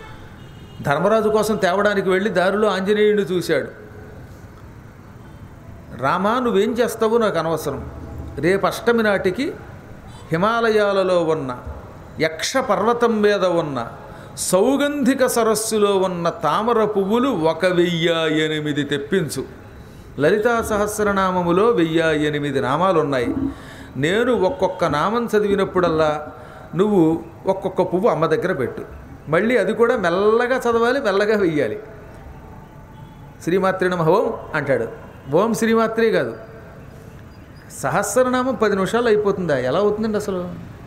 ధర్మరాజు కోసం తేవడానికి వెళ్ళి దారిలో ఆంజనేయుడిని చూశాడు. రామా, నువ్వేం చేస్తావో నాకు అనవసరం. రేపు అష్టమి నాటికి హిమాలయాలలో ఉన్న యక్ష పర్వతం మీద ఉన్న సౌగంధిక సరస్సులో ఉన్న తామర పువ్వులు ఒక వెయ్యి ఎనిమిది తెప్పించు. లలితా సహస్రనామములో వెయ్యి ఎనిమిది నామాలు ఉన్నాయి. నేను ఒక్కొక్క నామం చదివినప్పుడల్లా నువ్వు ఒక్కొక్క పువ్వు అమ్మ దగ్గర పెట్టు. మళ్ళీ అది కూడా మెల్లగా చదవాలి, మెల్లగా వెయ్యాలి. శ్రీమాత్రే నమః ఓం అంటాడు. ఓం శ్రీమాత్రే కాదు, సహస్రనామం పది నిమిషాలు అయిపోతుందా? ఎలా అవుతుందండి అసలు?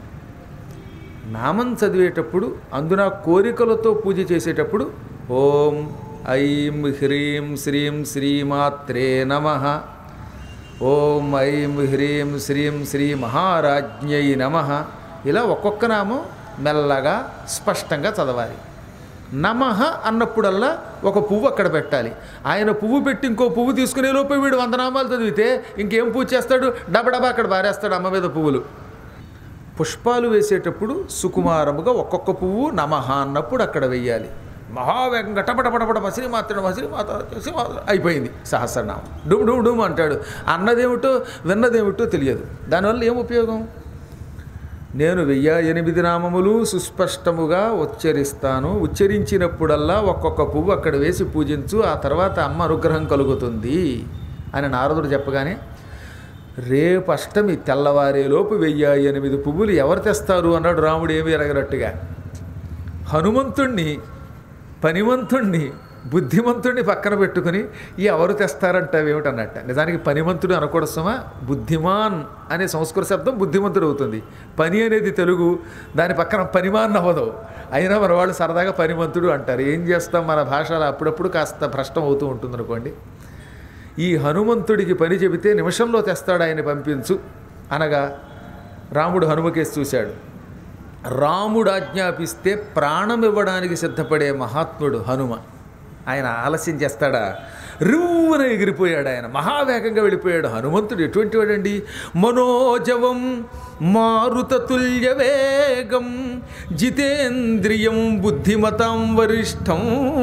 నామం చదివేటప్పుడు అందున కోరికలతో పూజ చేసేటప్పుడు ఓం ఐం హ్రీం శ్రీం శ్రీమాత్రే నమః, ఓం ఐం హ్రీం శ్రీం శ్రీ మహారాజ్ఞై నమః, ఇలా ఒక్కొక్క నామం మెల్లగా స్పష్టంగా చదవాలి. నమః అన్నప్పుడల్లా ఒక పువ్వు అక్కడ పెట్టాలి. ఆయన పువ్వు పెట్టి ఇంకో పువ్వు తీసుకునే లోపే వీడు వంద నామాలు చదివితే ఇంకేం పూజ చేస్తాడు? డబడబా అక్కడ బారేస్తాడు అమ్మ మీద పువ్వులు. పుష్పాలు వేసేటప్పుడు సుకుమారముగా ఒక్కొక్క పువ్వు నమః అన్నప్పుడు అక్కడ వెయ్యాలి. మహావేగంగా టపటపటపట శ్రీమాత్ర శ్రీమాత శ్రీమాత అయిపోయింది సహస్రనామం. డుమ్ డుమ్ డుమ్ అంటాడు. అన్నదేమిటో విన్నదేమిటో తెలియదు. దానివల్ల ఏం ఉపయోగం? నేను వెయ్యి ఎనిమిది నామములు సుస్పష్టముగా ఉచ్చరిస్తాను. ఉచ్చరించినప్పుడల్లా ఒక్కొక్క పువ్వు అక్కడ వేసి పూజించు, ఆ తర్వాత అమ్మ అనుగ్రహం కలుగుతుంది అని నారదుడు చెప్పగానే, రేపు అష్టమి తెల్లవారేలోపు వెయ్యి ఎనిమిది పువ్వులు ఎవరు తెస్తారు అన్నాడు రాముడు ఏమీ ఎరగనట్టుగా. హనుమంతుణ్ణి, పనిమంతుణ్ణి, బుద్ధిమంతుడిని పక్కన పెట్టుకుని ఎవరు తెస్తారంటావేమిటన్నట్ట. నిజానికి పనిమంతుడు అనకూడదు సుమా, బుద్ధిమాన్ అనే సంస్కృత శబ్దం బుద్ధిమంతుడు అవుతుంది. పని అనేది తెలుగు, దాని పక్కన పనిమాన్ అవ్వదు. అయినా మన వాళ్ళు సరదాగా పనిమంతుడు అంటారు. ఏం చేస్తాం, మన భాషలో అప్పుడప్పుడు కాస్త భ్రష్టం అవుతూ ఉంటుంది అనుకోండి. ఈ హనుమంతుడికి పని చెబితే నిమిషంలో తెస్తాడు, ఆయన పంపించు అనగా రాముడు హనుమకేసి చూశాడు. రాముడు ఆజ్ఞాపిస్తే ప్రాణం ఇవ్వడానికి సిద్ధపడే మహాత్ముడు హనుమ. ఆయన ఆలస్యం చేస్తాడా? రువ్వున ఎగిరిపోయాడు. ఆయన మహావేగంగా వెళ్ళిపోయాడు. హనుమంతుడు ఎటువంటి వాడండి? మనోజవం మారుతతుల్య వేగం జితేంద్రియం బుద్ధిమతాం వరిష్టం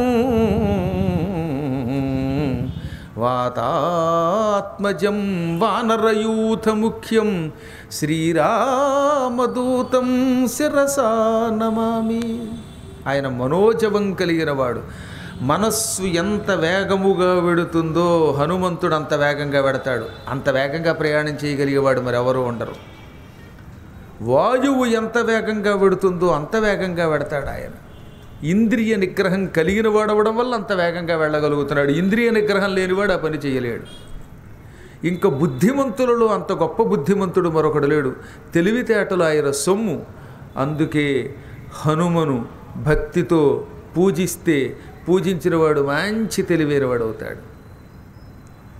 వాతాత్మజం వానరయూథ ముఖ్యం శ్రీరామదూతం శిరసా నమామి. ఆయన మనోజవం కలిగిన వాడు. మనస్సు ఎంత వేగముగా వెడుతుందో హనుమంతుడు అంత వేగంగా వెడతాడు. అంత వేగంగా ప్రయాణం చేయగలిగేవాడు మరి ఎవరు ఉండరు. వాయువు ఎంత వేగంగా వెడుతుందో అంత వేగంగా వెడతాడు ఆయన. ఇంద్రియ నిగ్రహం కలిగిన వాడవడం వల్ల అంత వేగంగా వెళ్ళగలుగుతున్నాడు. ఇంద్రియ నిగ్రహం లేనివాడు ఆ పని చేయలేడు. ఇంకా బుద్ధిమంతులలో అంత గొప్ప బుద్ధిమంతుడు మరొకడు లేడు. తెలివితేటలు ఆయన సొమ్ము. అందుకే హనుమను భక్తితో పూజిస్తే పూజించిన వాడు మంచి తెలివైనవాడు అవుతాడు.